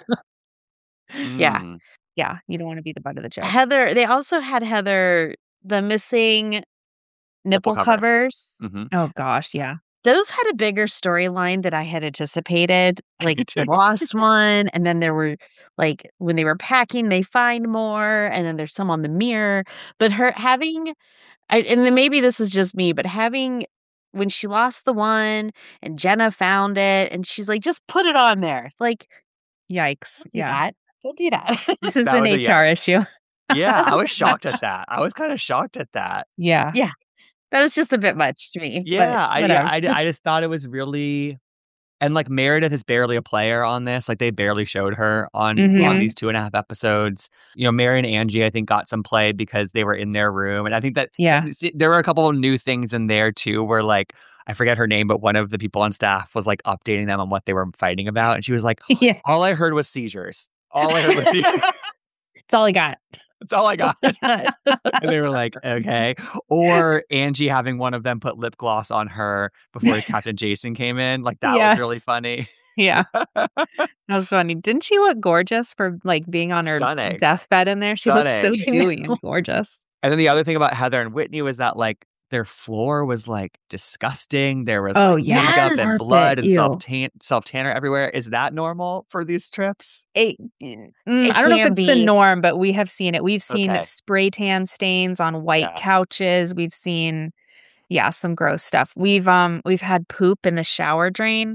Yeah. Mm. Yeah, you don't want to be the butt of the joke. Heather, they also had Heather, the missing nipple, cover. covers. Mm-hmm. Oh gosh, yeah. Those had a bigger storyline that I had anticipated. Like Me they too. lost one, and then there were like when they were packing, they find more, and then there's some on the mirror. But her having, I, and then maybe this is just me, but having when she lost the one and Jenna found it, and she's like, just put it on there. Like, Yikes. don't do Yeah. that. Don't do that. This is That an was a H R yikes. issue. Yeah, I was shocked at that. I was kind of shocked at that. Yeah. Yeah. That was just a bit much to me. Yeah, but I, whatever. I, I just thought it was really, and like Meredith is barely a player on this. Like they barely showed her on Mhm. on these two and a half episodes. You know, Mary and Angie, I think, got some play because they were in their room, and I think that Yeah. s- there were a couple of new things in there too, where like I forget her name, but one of the people on staff was like updating them on what they were fighting about, and she was like, Yeah. "All I heard was seizures. All I heard was seizures. That's all I got. That's all I got." And they were like, okay. Or Angie having one of them put lip gloss on her before Captain Jason came in. Like that was really Yes. funny. Yeah. That was funny. Didn't she look gorgeous for like being on her Stunning. deathbed in there? She looked so Stunning. dewy and gorgeous. And then the other thing about Heather and Whitney was that like their floor was like disgusting. There was Oh, like yeah. makeup and Carpet, blood and ew. self tan self tanner everywhere. Is that normal for these trips? It, mm, I don't know if can it's the be. norm, but we have seen it. We've seen Okay. spray tan stains on white Yeah. couches. We've seen, yeah, some gross stuff. We've um we've had poop in the shower drain.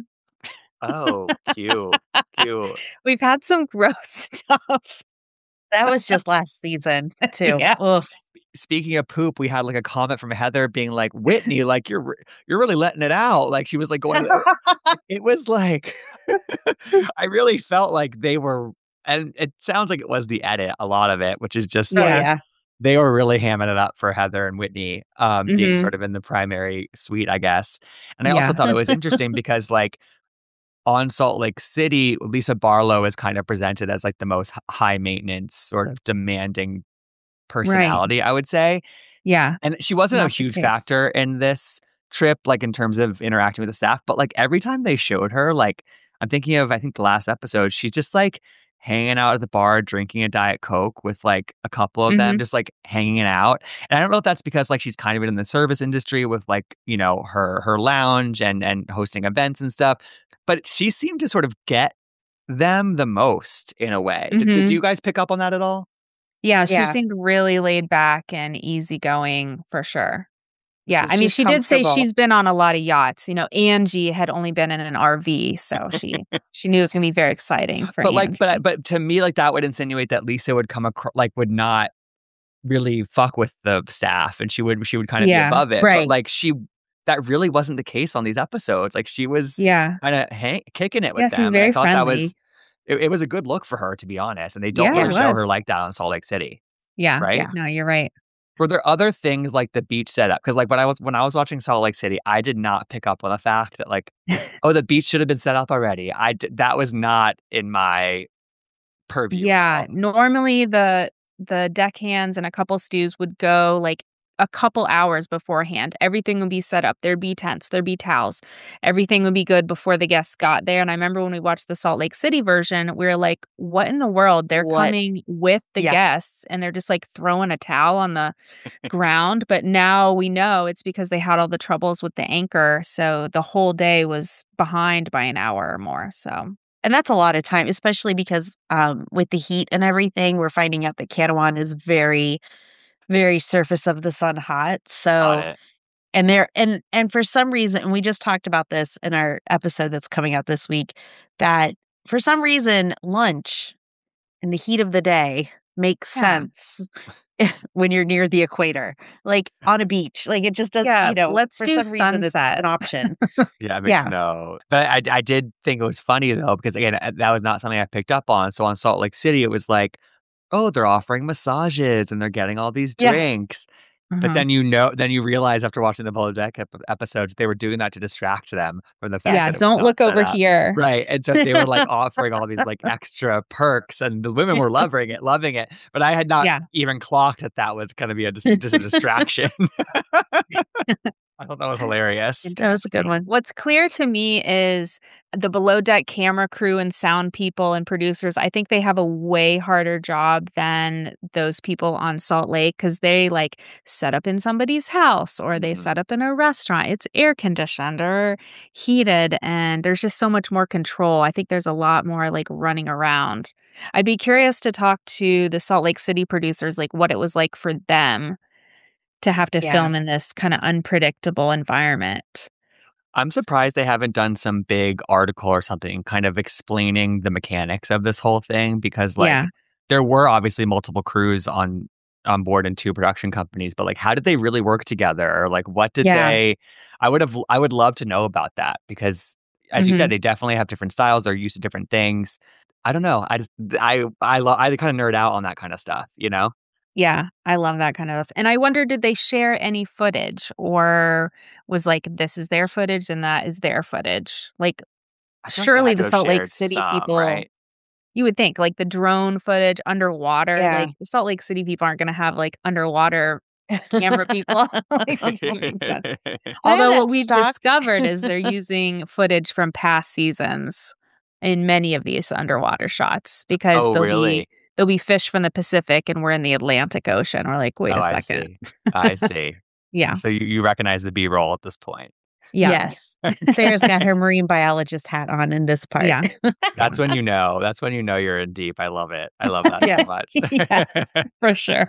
Oh, cute. Cute. We've had some gross stuff. That was just last season too. Yeah. Ugh. Speaking of poop, we had like a comment from Heather being like, Whitney, like you're re- you're really letting it out. Like she was like going to it was like I really felt like they were, and it sounds like it was the edit, a lot of it, which is just Oh, like, yeah. they were really hamming it up for Heather and Whitney, um, being Mhm. sort of in the primary suite, I guess. And I also Yeah. thought it was interesting because like on Salt Lake City, Lisa Barlow is kind of presented as like the most h- high maintenance, sort of demanding personality, I would say. Yeah. And she wasn't Not a the huge case. factor in this trip, like in terms of interacting with the staff. But like every time they showed her, like I'm thinking of, I think the last episode, she's just like hanging out at the bar, drinking a Diet Coke with like a couple of them, Mhm. just like hanging out. And I don't know if that's because like she's kind of in the service industry with like, you know, her her lounge and and hosting events and stuff. But she seemed to sort of get them the most in a way. Did, did Mhm. you guys pick up on that at all? Yeah, she Yeah. seemed really laid back and easygoing for sure. Yeah, Just- I mean, She's she did say comfortable. she's been on a lot of yachts. You know, Angie had only been in an R V, so she she knew it was going to be very exciting for But like, Angie. but I- but to me, like that would insinuate that Lisa would come across like would not really fuck with the staff, and she would she would kind of Yeah, be above it. But right. like she, that really wasn't the case on these episodes. Like she was yeah, kind of hang- kicking it with Yeah, them. she's and I very thought that friendly. was it, it was a good look for her, to be honest. And they don't Yeah, really it show her was. like that on Salt Lake City, yeah, right? Yeah. No, you're right. Were there other things like the beach setup? Because like when I was when I was watching Salt Lake City, I did not pick up on the fact that like, oh, the beach should have been set up already. I d- that was not in my purview. at Yeah, all. normally the the deckhands and a couple stews would go like a couple hours beforehand. Everything would be set up. There'd be tents, there'd be towels. Everything would be good before the guests got there. And I remember when we watched the Salt Lake City version, we were like, what in the world? They're What? coming with the Yeah. guests and they're just like throwing a towel on the ground. But now we know it's because they had all the troubles with the anchor. So the whole day was behind by an hour or more. So And that's a lot of time, especially because um, with the heat and everything, we're finding out that Catalan is very, very surface of the sun hot. Got So, it. and there, and and for some reason, and we just talked about this in our episode that's coming out this week, that for some reason, lunch in the heat of the day makes Yeah. sense when you're near the equator, like on a beach. Like it just doesn't, Yeah, you know, let's for do some reason it's sunset. an option. Yeah, it makes Yeah. no. But I, I did think it was funny though, because again, uh, that was not something I picked up on. So on Salt Lake City, it was like, oh, they're offering massages and they're getting all these Yeah. drinks. But uh-huh. then you know, then you realize after watching the Below Deck ep- episodes, they were doing that to distract them from the fact yeah, that it was don't not look set over up. here. Right. And so they were like offering all these like extra perks and the women were loving it, loving it. But I had not Yeah. even clocked that that was going to be a, dis- just a distraction. I thought that was hilarious. That was a good one. What's clear to me is the below deck camera crew and sound people and producers. I think they have a way harder job than those people on Salt Lake because they like set up in somebody's house or they Mhm. set up in a restaurant. It's air conditioned or heated, and there's just so much more control. I think there's a lot more like running around. I'd be curious to talk to the Salt Lake City producers, like what it was like for them to have to Yeah. film in this kind of unpredictable environment. I'm surprised they haven't done some big article or something kind of explaining the mechanics of this whole thing because like Yeah. there were obviously multiple crews on on board in two production companies, but like how did they really work together? Or like what did Yeah. they I would have I would love to know about that because as you Mhm. said, they definitely have different styles, they're used to different things. I don't know. I just I I love I kind of nerd out on that kind of stuff, you know? Yeah, I love that kind of. And I wonder, did they share any footage or was like, this is their footage and that is their footage? Like, I feel like they surely had to the have Salt Lake shared City some, people, right? you would think, like the drone footage underwater, Yeah. like the Salt Lake City people aren't going to have like underwater camera people. Like, that doesn't make sense. Although that what we've stock. discovered is they're using footage from past seasons in many of these underwater shots because Oh, there'll really? be there'll be fish from the Pacific and we're in the Atlantic Ocean. We're like, wait Oh, a I second. see. I see. Yeah. So you, you recognize the B-roll at this point. Yeah. Yes. Sarah's got her marine biologist hat on in this part. Yeah. That's when you know. That's when you know you're in deep. I love it. I love that Yeah. so much. Yes, for sure.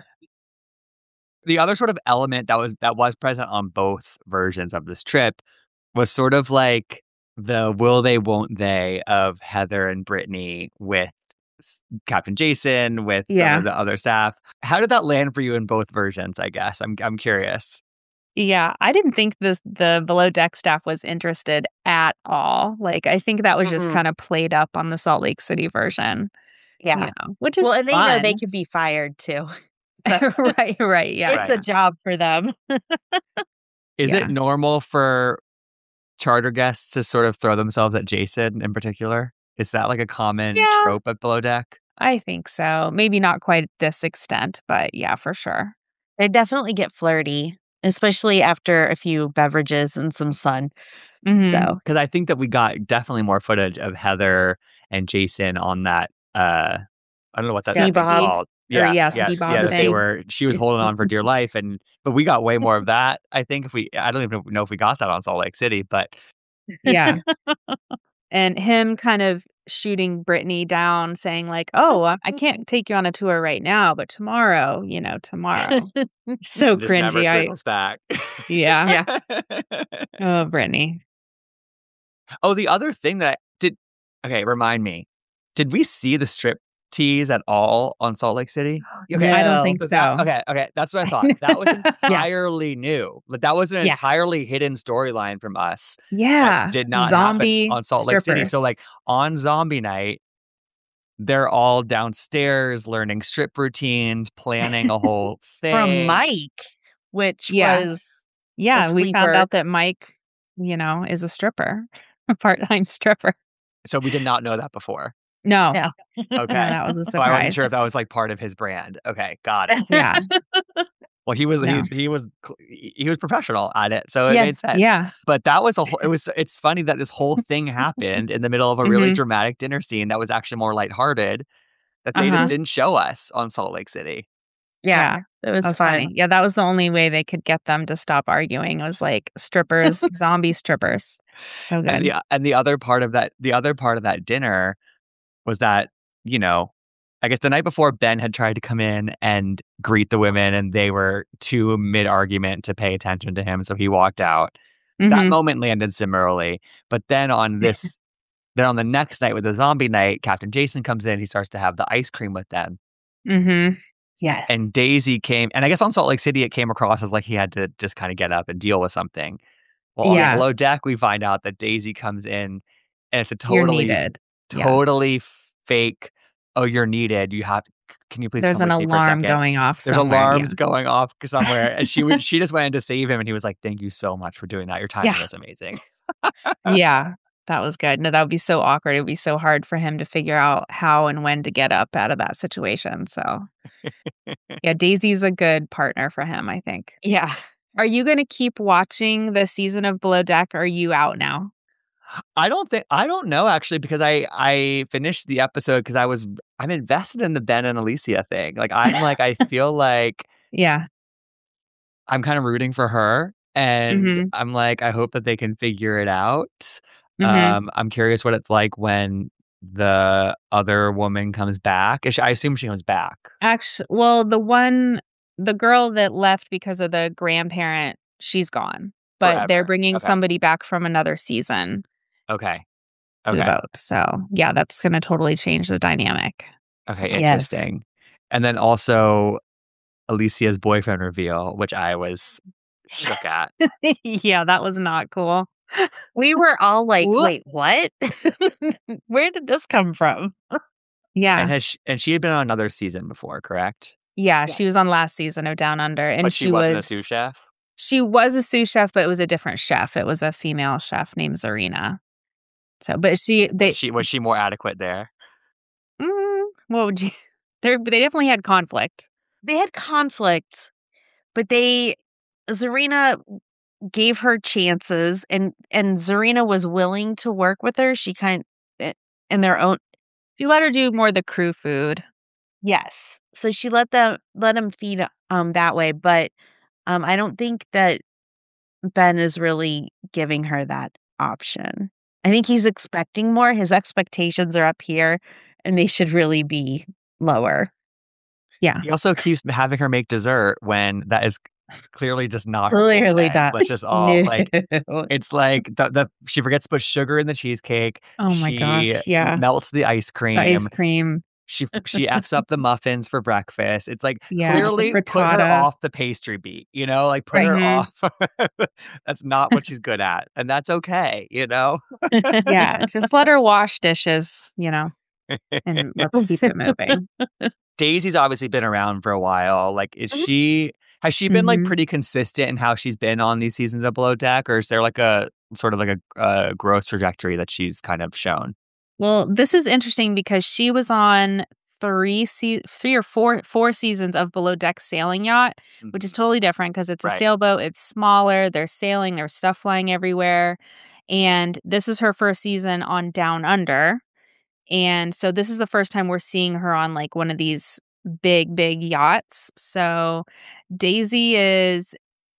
The other sort of element that was that was present on both versions of this trip was sort of like the will they won't they of Heather and Brittany with s- Captain Jason, with some Yeah. of the other staff. How did that land for you in both versions? I guess I'm I'm curious. Yeah, I didn't think this the below deck staff was interested at all. Like, I think that was just Mm-mm. kind of played up on the Salt Lake City version. Yeah. You know, which is Well, and they fun. know they could be fired too. So right, right, yeah. it's a job for them. Is Yeah. it normal for charter guests to sort of throw themselves at Jason in particular? Is that like a common Yeah. trope at Below Deck? I think so. Maybe not quite this extent, but yeah, for sure. They definitely get flirty, especially after a few beverages and some sun. Mhm. So Because I think that we got definitely more footage of Heather and Jason on that. Uh, I don't know what that Ski that's bob. called. Or, Yeah, yeah, ski yes, bob yeah. That they thing. were. She was holding on for dear life, and but we got way more of that. I think if we, I don't even know if we got that on Salt Lake City, but Yeah. And him kind of shooting Brittany down, saying like, "Oh, I I can't take you on a tour right now, but tomorrow, you know, tomorrow." So just never cringy. I circles back. yeah. Yeah. Oh, Brittany. Oh, the other thing that I did. Okay, remind me. Did we see the strip tease at all on Salt Lake City? Okay, I don't No. think so that- so. okay, okay, that's what I thought. That was entirely new. But that was an Yeah. entirely hidden storyline from us. Yeah. That did not Zombie happen on Salt Lake City. So, strippers. like on Zombie Night, they're all downstairs learning strip routines, planning a whole thing. From Mike, which Yeah. was Yeah, a we found sleeper. out that Mike, you know, is a stripper, a part-time stripper. So we did not know that before. No. No. Okay. that was a So I wasn't surprise. sure if that was like part of his brand. Okay, got it. Yeah. Well, he was No. he he was cl- he was professional at it, so it Yes. made sense. Yeah. But that was a whole. It was. It's funny that this whole thing happened in the middle of a really Mhm. dramatic dinner scene that was actually more lighthearted. That they Uh-huh. just didn't show us on Salt Lake City. Yeah, it was That was fun. funny. Yeah, that was the only way they could get them to stop arguing. It was like strippers, zombie strippers. So And good. the and the other part of that the other part of that dinner was that you know, I guess the night before Ben had tried to come in and greet the women, and they were too mid argument to pay attention to him, so he walked out. That Mhm. moment landed similarly, but then on this. Then on the next night with the zombie night, Captain Jason comes in. He starts to have the ice cream with them. Mhm. Yeah. And Daisy came, and I guess on Salt Lake City, it came across as like he had to just kind of get up and deal with something. Well, on Yes. Below Deck, we find out that Daisy comes in, and it's a You're totally, needed. Yeah. totally fake. Oh, you're needed. You have. Can you please? There's come an with me for a alarm second?" going off There's somewhere. alarms going off somewhere, and she would, she just went in to save him, and he was like, "Thank you so much for doing that. Your timing Yeah. was amazing." Yeah. Yeah. That was good. No, that would be so awkward. It would be so hard for him to figure out how and when to get up out of that situation. So, yeah, Daisy's a good partner for him, I think. Yeah. Are you going to keep watching the season of Below Deck? Or are you out now? I don't think I don't know actually because I I finished the episode because I was I'm invested in the Ben and Alicia thing. Like I'm like I feel like Yeah. I'm kind of rooting for her, and Mm-hmm. I'm like I hope that they can figure it out. Mm-hmm. Um, I'm curious what it's like when the other woman comes back. Is she- I assume she comes back. Actually, well, the one, the girl that left because of the grandparent, she's gone. But Forever. they're bringing Okay. somebody back from another season Okay. to Okay. the boat. So yeah, that's going to totally change the dynamic. Okay. So- Interesting. And then also Alicia's boyfriend reveal, which I was shook at. Yeah, that was not cool. We were all like, Whoop. wait, what? Where did this come from? Yeah. And has she, and she had been on another season before, correct? Yeah, Yes. she was on last season of Down Under, and But she, she wasn't was a sous chef. she was a sous chef, but it was a different chef. It was a female chef named Zarina. So, but she they Was she was she more adequate there? mm, what would you? They they definitely had conflict. They had conflict, but they Zarina gave her chances, and and Zarina was willing to work with her. She kind of, in their own You let her do more of the crew food. yes. So she let them let him feed um that way, but um I don't think that Ben is really giving her that option. I think he's expecting more. His expectations are up here, and they should really be lower. Yeah. He also keeps having her make dessert when that is clearly just not her Clearly forte. not. Let's just all No. like it's like the, the she forgets to put sugar in the cheesecake. Oh my she gosh, yeah. melts the ice cream. The ice cream. She she f's up the muffins for breakfast. It's like Yeah, clearly the put her frittata. off the pastry beat. You know, like put Right. her Mhm. off. That's not what she's good at, and that's okay. You know. Yeah, just let her wash dishes, you know, and let's keep it moving. Daisy's obviously been around for a while. Like, is Mhm. she has she been like Mhm. pretty consistent in how she's been on these seasons of Below Deck, or is there like a sort of like a, a growth trajectory that she's kind of shown? Well, this is interesting because she was on three se- three or four four seasons of Below Deck Sailing Yacht, which is totally different because it's a Right. sailboat. It's smaller. They're sailing. There's stuff flying everywhere. And this is her first season on Down Under. And so this is the first time we're seeing her on like one of these big, big yachts. So Daisy is,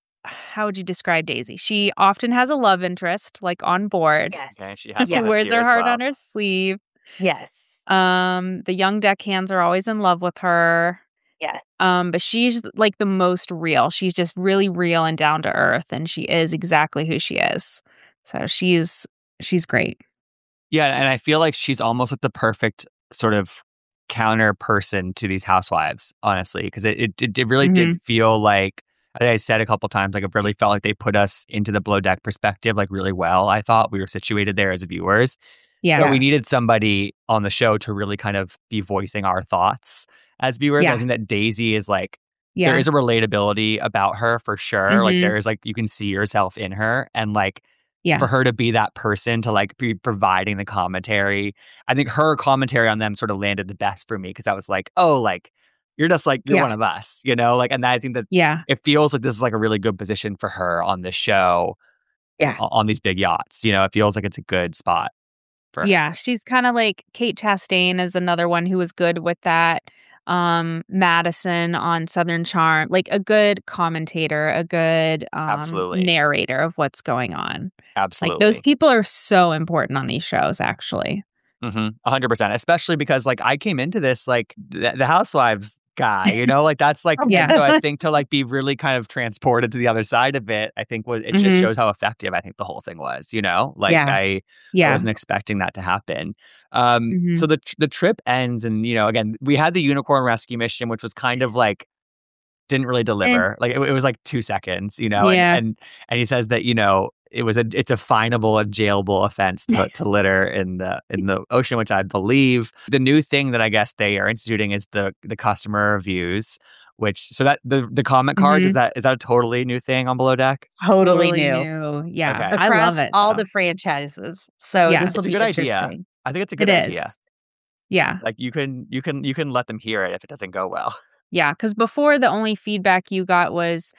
how would you describe Daisy? She often has a love interest, like on board. Yes. Okay, she has Yes. one this Wears year her as heart well. on her sleeve. Yes. Um, the young deckhands are always in love with her. Yes. Um, but she's like the most real. She's just really real and down to earth, and she is exactly who she is. So she's she's great. Yeah, and I feel like she's almost like the perfect sort of counter person to these housewives, honestly, because it, it it it really Mhm. did feel like, as I said a couple times, like it really felt like they put us into the Below Deck perspective like really well. I thought we were situated there as viewers. Yeah. But we needed somebody on the show to really kind of be voicing our thoughts as viewers. Yeah. I think that Daisy is like, Yeah. there is a relatability about her for sure. Like Mhm. there is like, you can see yourself in her, and like Yeah. for her to be that person to like be providing the commentary. I think her commentary on them sort of landed the best for me because I was like, oh, like you're just like, you're Yeah. one of us, you know? Like, and I think that Yeah. it feels like this is like a really good position for her on this show. Yeah. o- On these big yachts. You know, it feels like it's a good spot for her. Yeah, she's kind of like Kate Chastain is another one who was good with that. Um, Madison on Southern Charm, like a good commentator, a good um, Absolutely. narrator of what's going on. Absolutely. Like those people are so important on these shows, actually. Mm-hmm. A hundred percent. Especially because like I came into this like the, the Housewives guy, you know, like that's like, Yeah. and so I think to like be really kind of transported to the other side of it, I think was, it just Mhm. shows how effective I think the whole thing was, you know, like Yeah. I, I Yeah. wasn't expecting that to happen. Um, Mhm. so the, tr- the trip ends and, you know, again, we had the unicorn rescue mission, which was kind of like, didn't really deliver. Like it, it was like two seconds, you know, Yeah. and, and, and he says that, you know, it was a it's a finable and jailable offense to, to litter in the in the ocean, which I believe. The new thing that I guess they are instituting is the the customer reviews, which so that the the comment cards Mhm. is that is that a totally new thing on Below Deck? Totally new. Yeah. Okay. I Across love it. all though. the franchises. So Yeah. this will It's a be good idea. interesting. I think it's a good It idea. is. Yeah. Like you can you can you can let them hear it if it doesn't go well. Yeah. Because before, the only feedback you got was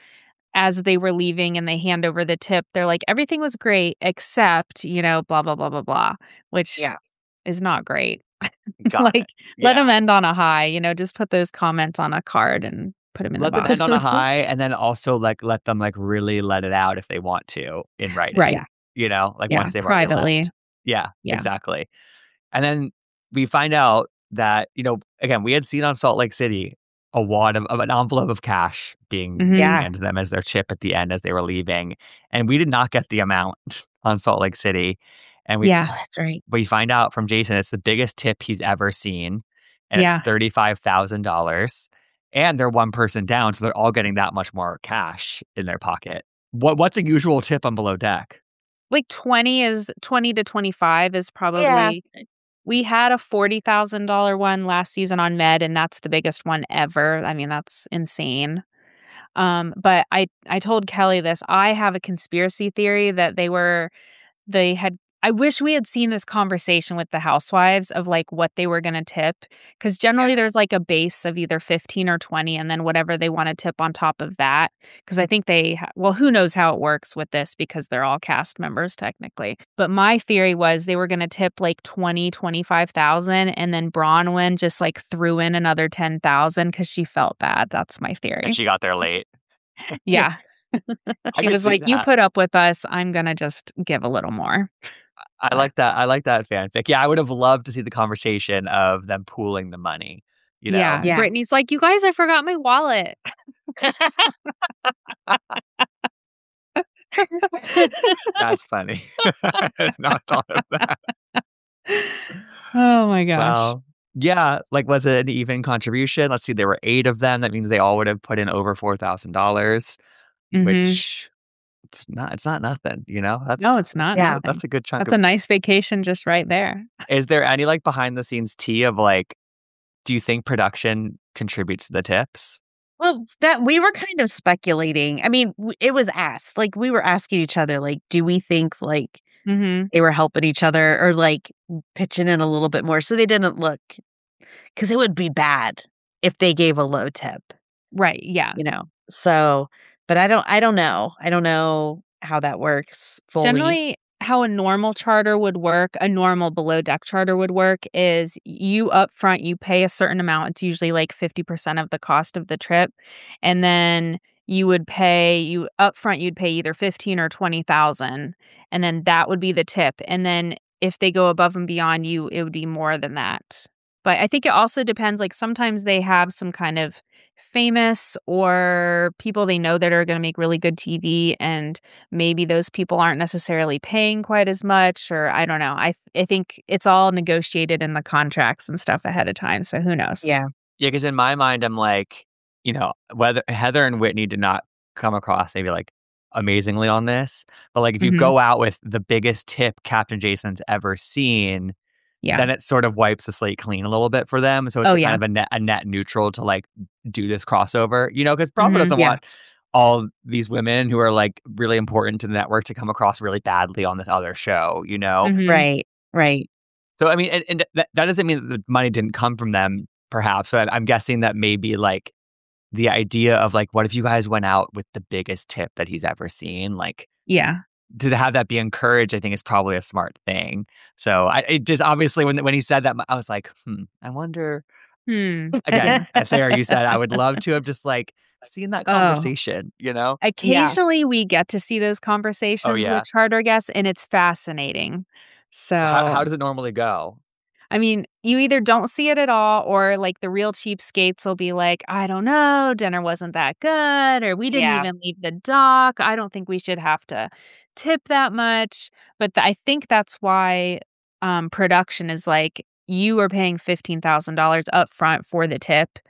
as they were leaving and they hand over the tip, they're like, everything was great except, you know, blah, blah, blah, blah, blah, which Yeah. is not great. Got Like, it. let Yeah. them end on a high, you know, just put those comments on a card and put them in Let the them box. end on a high, and then also like let them like really let it out if they want to in writing. Right. Yeah. You know, like Yeah. once they've already Privately. left. Yeah, Yeah. exactly. And then we find out that, you know, again, we had seen on Salt Lake City a wad of, of an envelope of cash being Mhm. Yeah. handed to them as their chip at the end as they were leaving. And we did not get the amount on Salt Lake City. And we Yeah. Oh, that's right. we find out from Jason it's the biggest tip he's ever seen. And Yeah. it's thirty-five thousand dollars. And they're one person down, so they're all getting that much more cash in their pocket. What What's a usual tip on Below Deck? Like twenty is twenty to twenty-five is probably. Yeah. We had a forty thousand dollars one last season on Med, and that's the biggest one ever. I mean, that's insane. Um, but I, I told Kelly this. I have a conspiracy theory that they were, they had, I wish we had seen this conversation with the housewives of like what they were going to tip. Because generally there's like a base of either fifteen or twenty and then whatever they want to tip on top of that. Because I think they, ha- well, who knows how it works with this because they're all cast members technically. But my theory was they were going to tip like twenty, twenty-five thousand and then Bronwyn just like threw in another ten thousand because she felt bad. That's my theory. And she got there late. Yeah. I She could was see like, you that. put up with us. I'm going to just give a little more. I like that. I like that fanfic. Yeah, I would have loved to see the conversation of them pooling the money. You know, Yeah. Yeah. Brittany's like, you guys, I forgot my wallet. that's funny. I had not thought of that. Oh my gosh. Well, yeah, like was it an even contribution? Let's see, there were eight of them. That means they all would have put in over four thousand dollars, Mhm. which it's not. It's not nothing. You know, that's No, it's not. Yeah. nothing. that's a good chunk. That's Of, a nice vacation just right there. is there any like behind the scenes tea of like, do you think production contributes to the tips? Well, that we were kind of speculating. I mean, w- it was asked. Like we were asking each other, like, do we think like Mm-hmm. they were helping each other or like pitching in a little bit more so they didn't look because it would be bad if they gave a low tip, Right. Yeah. you know. So, but I don't. I don't know. I don't know how that works fully. Generally, how a normal charter would work, a normal below deck charter would work is you up front, you pay a certain amount. It's usually like fifty percent of the cost of the trip. And then you would pay, you up front, you'd pay either fifteen or twenty thousand. And then that would be the tip. And then if they go above and beyond you, it would be more than that. But I think it also depends. Like sometimes they have some kind of famous or people they know that are going to make really good T V, and maybe those people aren't necessarily paying quite as much, or I don't know. I I think it's all negotiated in the contracts and stuff ahead of time. So who knows? Yeah. Yeah, because in my mind, I'm like, you know, whether Heather and Whitney did not come across maybe like amazingly on this, but like if you Mhm. go out with the biggest tip Captain Jason's ever seen, Yeah. then it sort of wipes the slate clean a little bit for them. So it's Oh, like yeah. kind of a net, a net neutral to like do this crossover, you know, because Bravo Mhm, doesn't yeah. want all these women who are like really important to the network to come across really badly on this other show, you know? Mhm. Right. Right. So, I mean, and, and that, that doesn't mean that the money didn't come from them, perhaps, but I'm guessing that maybe like the idea of like, what if you guys went out with the biggest tip that he's ever seen? Like, Yeah. to have that be encouraged, I think is probably a smart thing. So, I it just obviously when when he said that, I was like, hmm, I wonder. Hmm. Again, as Sarah, you said, I would love to have just like seen that Oh. conversation, you know? Occasionally we get to see those conversations Oh, yeah. with charter guests, and it's fascinating. So How, how does it normally go? I mean, you either don't see it at all, or like the real cheapskates will be like, I don't know, dinner wasn't that good, or we didn't Yeah. even leave the dock. I don't think we should have to tip that much. But th- I think that's why um, production is like, you are paying fifteen thousand dollars up front for the tip.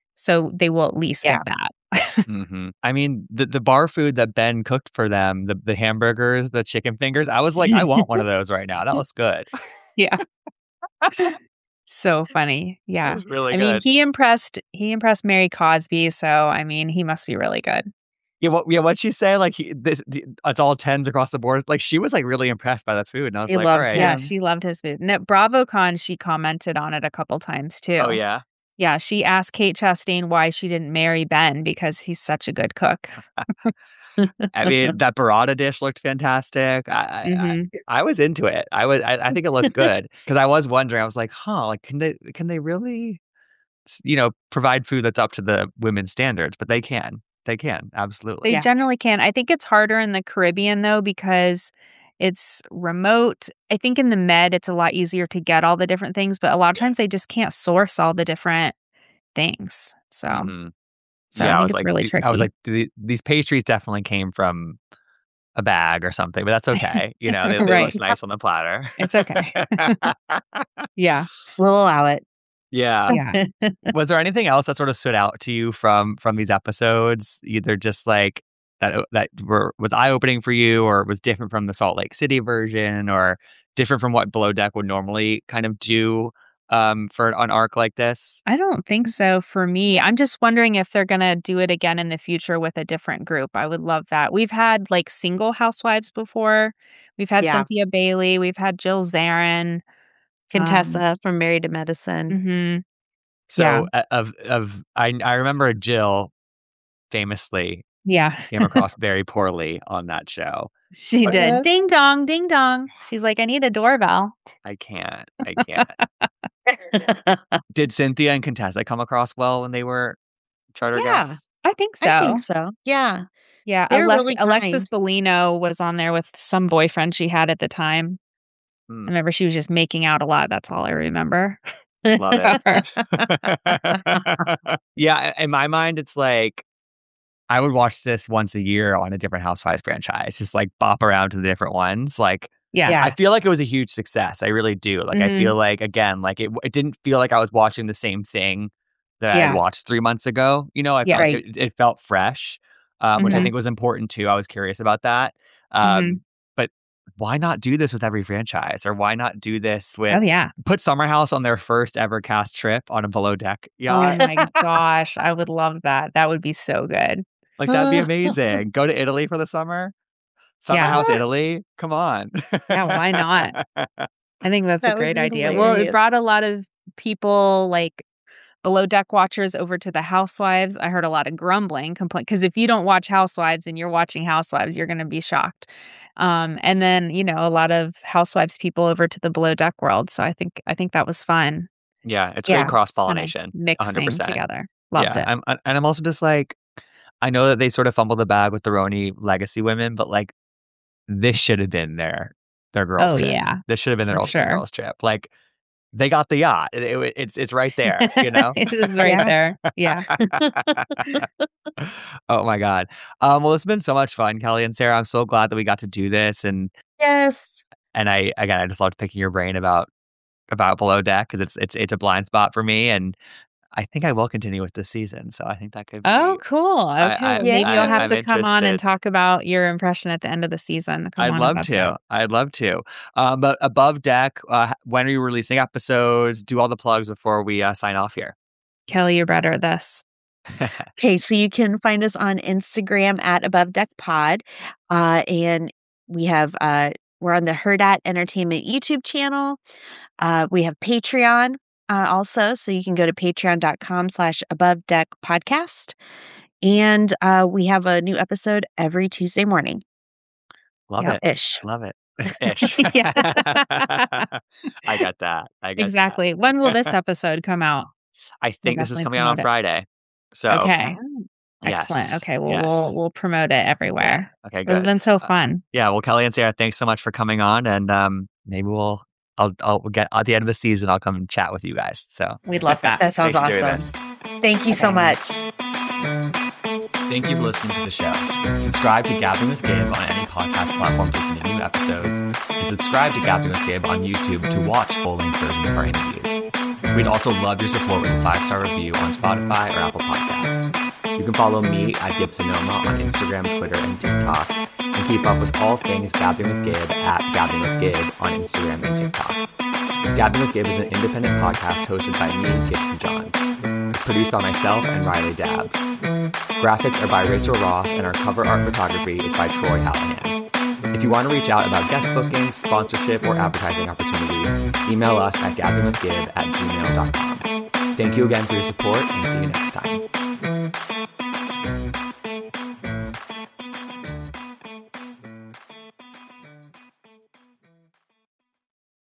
So they will at least Yeah. get that. hmm I mean, the, the bar food that Ben cooked for them, the, the hamburgers, the chicken fingers, I was like, I want one of those right now. That looks good. Yeah. So funny. It Yeah. was really I good. mean, he impressed he impressed Mary Cosby, so I mean, he must be really good. Yeah, what yeah, what'd she say? Like he, this, the- it's all tens across the board. Like she was like really impressed by the food, and I was He like, loved all right, him. Yeah, she loved his food. No, BravoCon, she commented on it a couple times too. oh yeah, Yeah, she asked Kate Chastain why she didn't marry Ben because he's such a good cook. I mean, that burrata dish looked fantastic. I, Mhm. I, I was into it. I was. I, I think it looked good because I was wondering. I was like, huh, like can they can they really, s- you know, provide food that's up to the women's standards? But they can. They can absolutely. They Yeah. generally can. I think it's harder in the Caribbean though because it's remote. I think in the Med it's a lot easier to get all the different things, but a lot of times they just can't source all the different things. So, Mhm. so Yeah, I I think was it's like, really th- tricky. I was like, th- these pastries definitely came from a bag or something, but that's okay. You know, they, they Right. looked nice on the platter. It's okay. Yeah. We'll allow it. Yeah. Yeah. Was there anything else that sort of stood out to you from from these episodes? Either just like that uh, that were was eye opening for you, or was different from the Salt Lake City version, or different from what Below Deck would normally kind of do um, for an arc like this? I don't think so for me. I'm just wondering if they're going to do it again in the future with a different group. I would love that. We've had like single housewives before. We've had Yeah. Cynthia Bailey. We've had Jill Zarin. Contessa from Married to Medicine. hmm So Yeah. uh, of of I I remember Jill famously Yeah. came across very poorly on that show. She But- did. Ding dong, ding dong. She's like, I need a doorbell. I can't. I can't. Did Cynthia and Contessa come across well when they were charter Yeah. guests? I think so. I think so. Yeah. Yeah. They're Alex- really Alexis kind. Bellino was on there with some boyfriend she had at the time. Hmm. I remember she was just making out a lot. That's all I remember. Love it. Yeah, in my mind, it's like I would watch this once a year on a different Housewives franchise, just like bop around to the different ones. Like, Yeah. Yeah. I feel like it was a huge success. I really do. Like, I Mhm. feel like, again, like it, it didn't feel like I was watching the same thing that I Yeah. had watched three months ago. You know, I Yeah. felt like Right. it, it felt fresh, um, which I Mhm. think was important too. I was curious about that. Um, But why not do this with every franchise? Or why not do this with Oh, yeah. put Summer House on their first ever cast trip on a Below Deck Oh, yacht? my gosh. I would love that. That would be so good. Like, that'd be amazing. Go to Italy for the summer. Summer Yeah. House Italy. Come on. Yeah, why not? I think that's That a would great be idea. Well, it hilarious. brought a lot of people like Below Deck watchers over to the Housewives. I heard a lot of grumbling, complaint because if you don't watch Housewives and you're watching Housewives, you're going to be shocked. Um, and then you know a lot of Housewives people over to the Below Deck world. So I think I think that was fun. Yeah, it's Yeah, great cross It's kinda pollination. mixing together. Loved Yeah, it. I'm, and I'm also just like, I know that they sort of fumbled the bag with the Roni legacy women, but like, this should have been their their girls' Oh, trip. yeah, This should have been their for ultimate sure. girls' trip. Like, they got the yacht. It- it- it's it's right there. You know. It is right Yeah. there. Yeah. Oh my god. Um, well, it's been so much fun, Kelly and Sarah. I'm so glad that we got to do this, and Yes. and I again, I just loved picking your brain about about Below Deck because it's it's it's a blind spot for me, and I think I will continue with this season. So I think that could be. Oh, cool. Okay. I- well, maybe I- you'll have I'm to come on and interested. talk about your impression at the end of the season. Come I'd on love about to. that. I'd love to. Um, but Above Deck, uh, when are you releasing episodes? Do all the plugs before we uh, sign off here. Kelly, you're better at this. Okay, so you can find us on Instagram at Above Deck Pod, uh, and we have uh, we're on the Hurrdat Entertainment YouTube channel. Uh, we have Patreon uh, also, so you can go to patreon.com slash Above Deck Podcast, and uh, we have a new episode every Tuesday morning. Love Yep. it. Ish. Love it. Ish. Yeah. I got that. I got that. Exactly. When will this episode come out? I think this is definitely coming out on promote it. Friday. So Okay. yes, Excellent. Okay. Well, yes. we'll we'll promote it everywhere. Okay, This has good. been so Uh, fun. Yeah, well, Kelly and Sarah, thanks so much for coming on, and um, maybe we'll I'll I'll get at the end of the season. I'll come and chat with you guys. So We'd love that. That sounds Thanks for doing awesome. Thank you so Okay. much. Thank you for listening to the show. Subscribe to Gabbing with Gabe on any podcast platform to listen to new episodes, and subscribe to Gabbing with Gabe on YouTube to watch full-length versions of our interviews. We'd also love your support with a five-star review on Spotify or Apple Podcasts. You can follow me at Gibsonoma on Instagram, Twitter, and TikTok, and keep up with all things Gabbing with Gabe at Gabbing with Gabe on Instagram and TikTok. Gabbing with Gabe is an independent podcast hosted by me, Gibson Johns. It's produced by myself and Riley Dabbs. Graphics are by Rachel Roth, and our cover art photography is by Troy Hallahan. If you want to reach out about guest bookings, sponsorship, or advertising opportunities, email us at gabbingwithgib at gmail dot com. Thank you again for your support, and see you next time.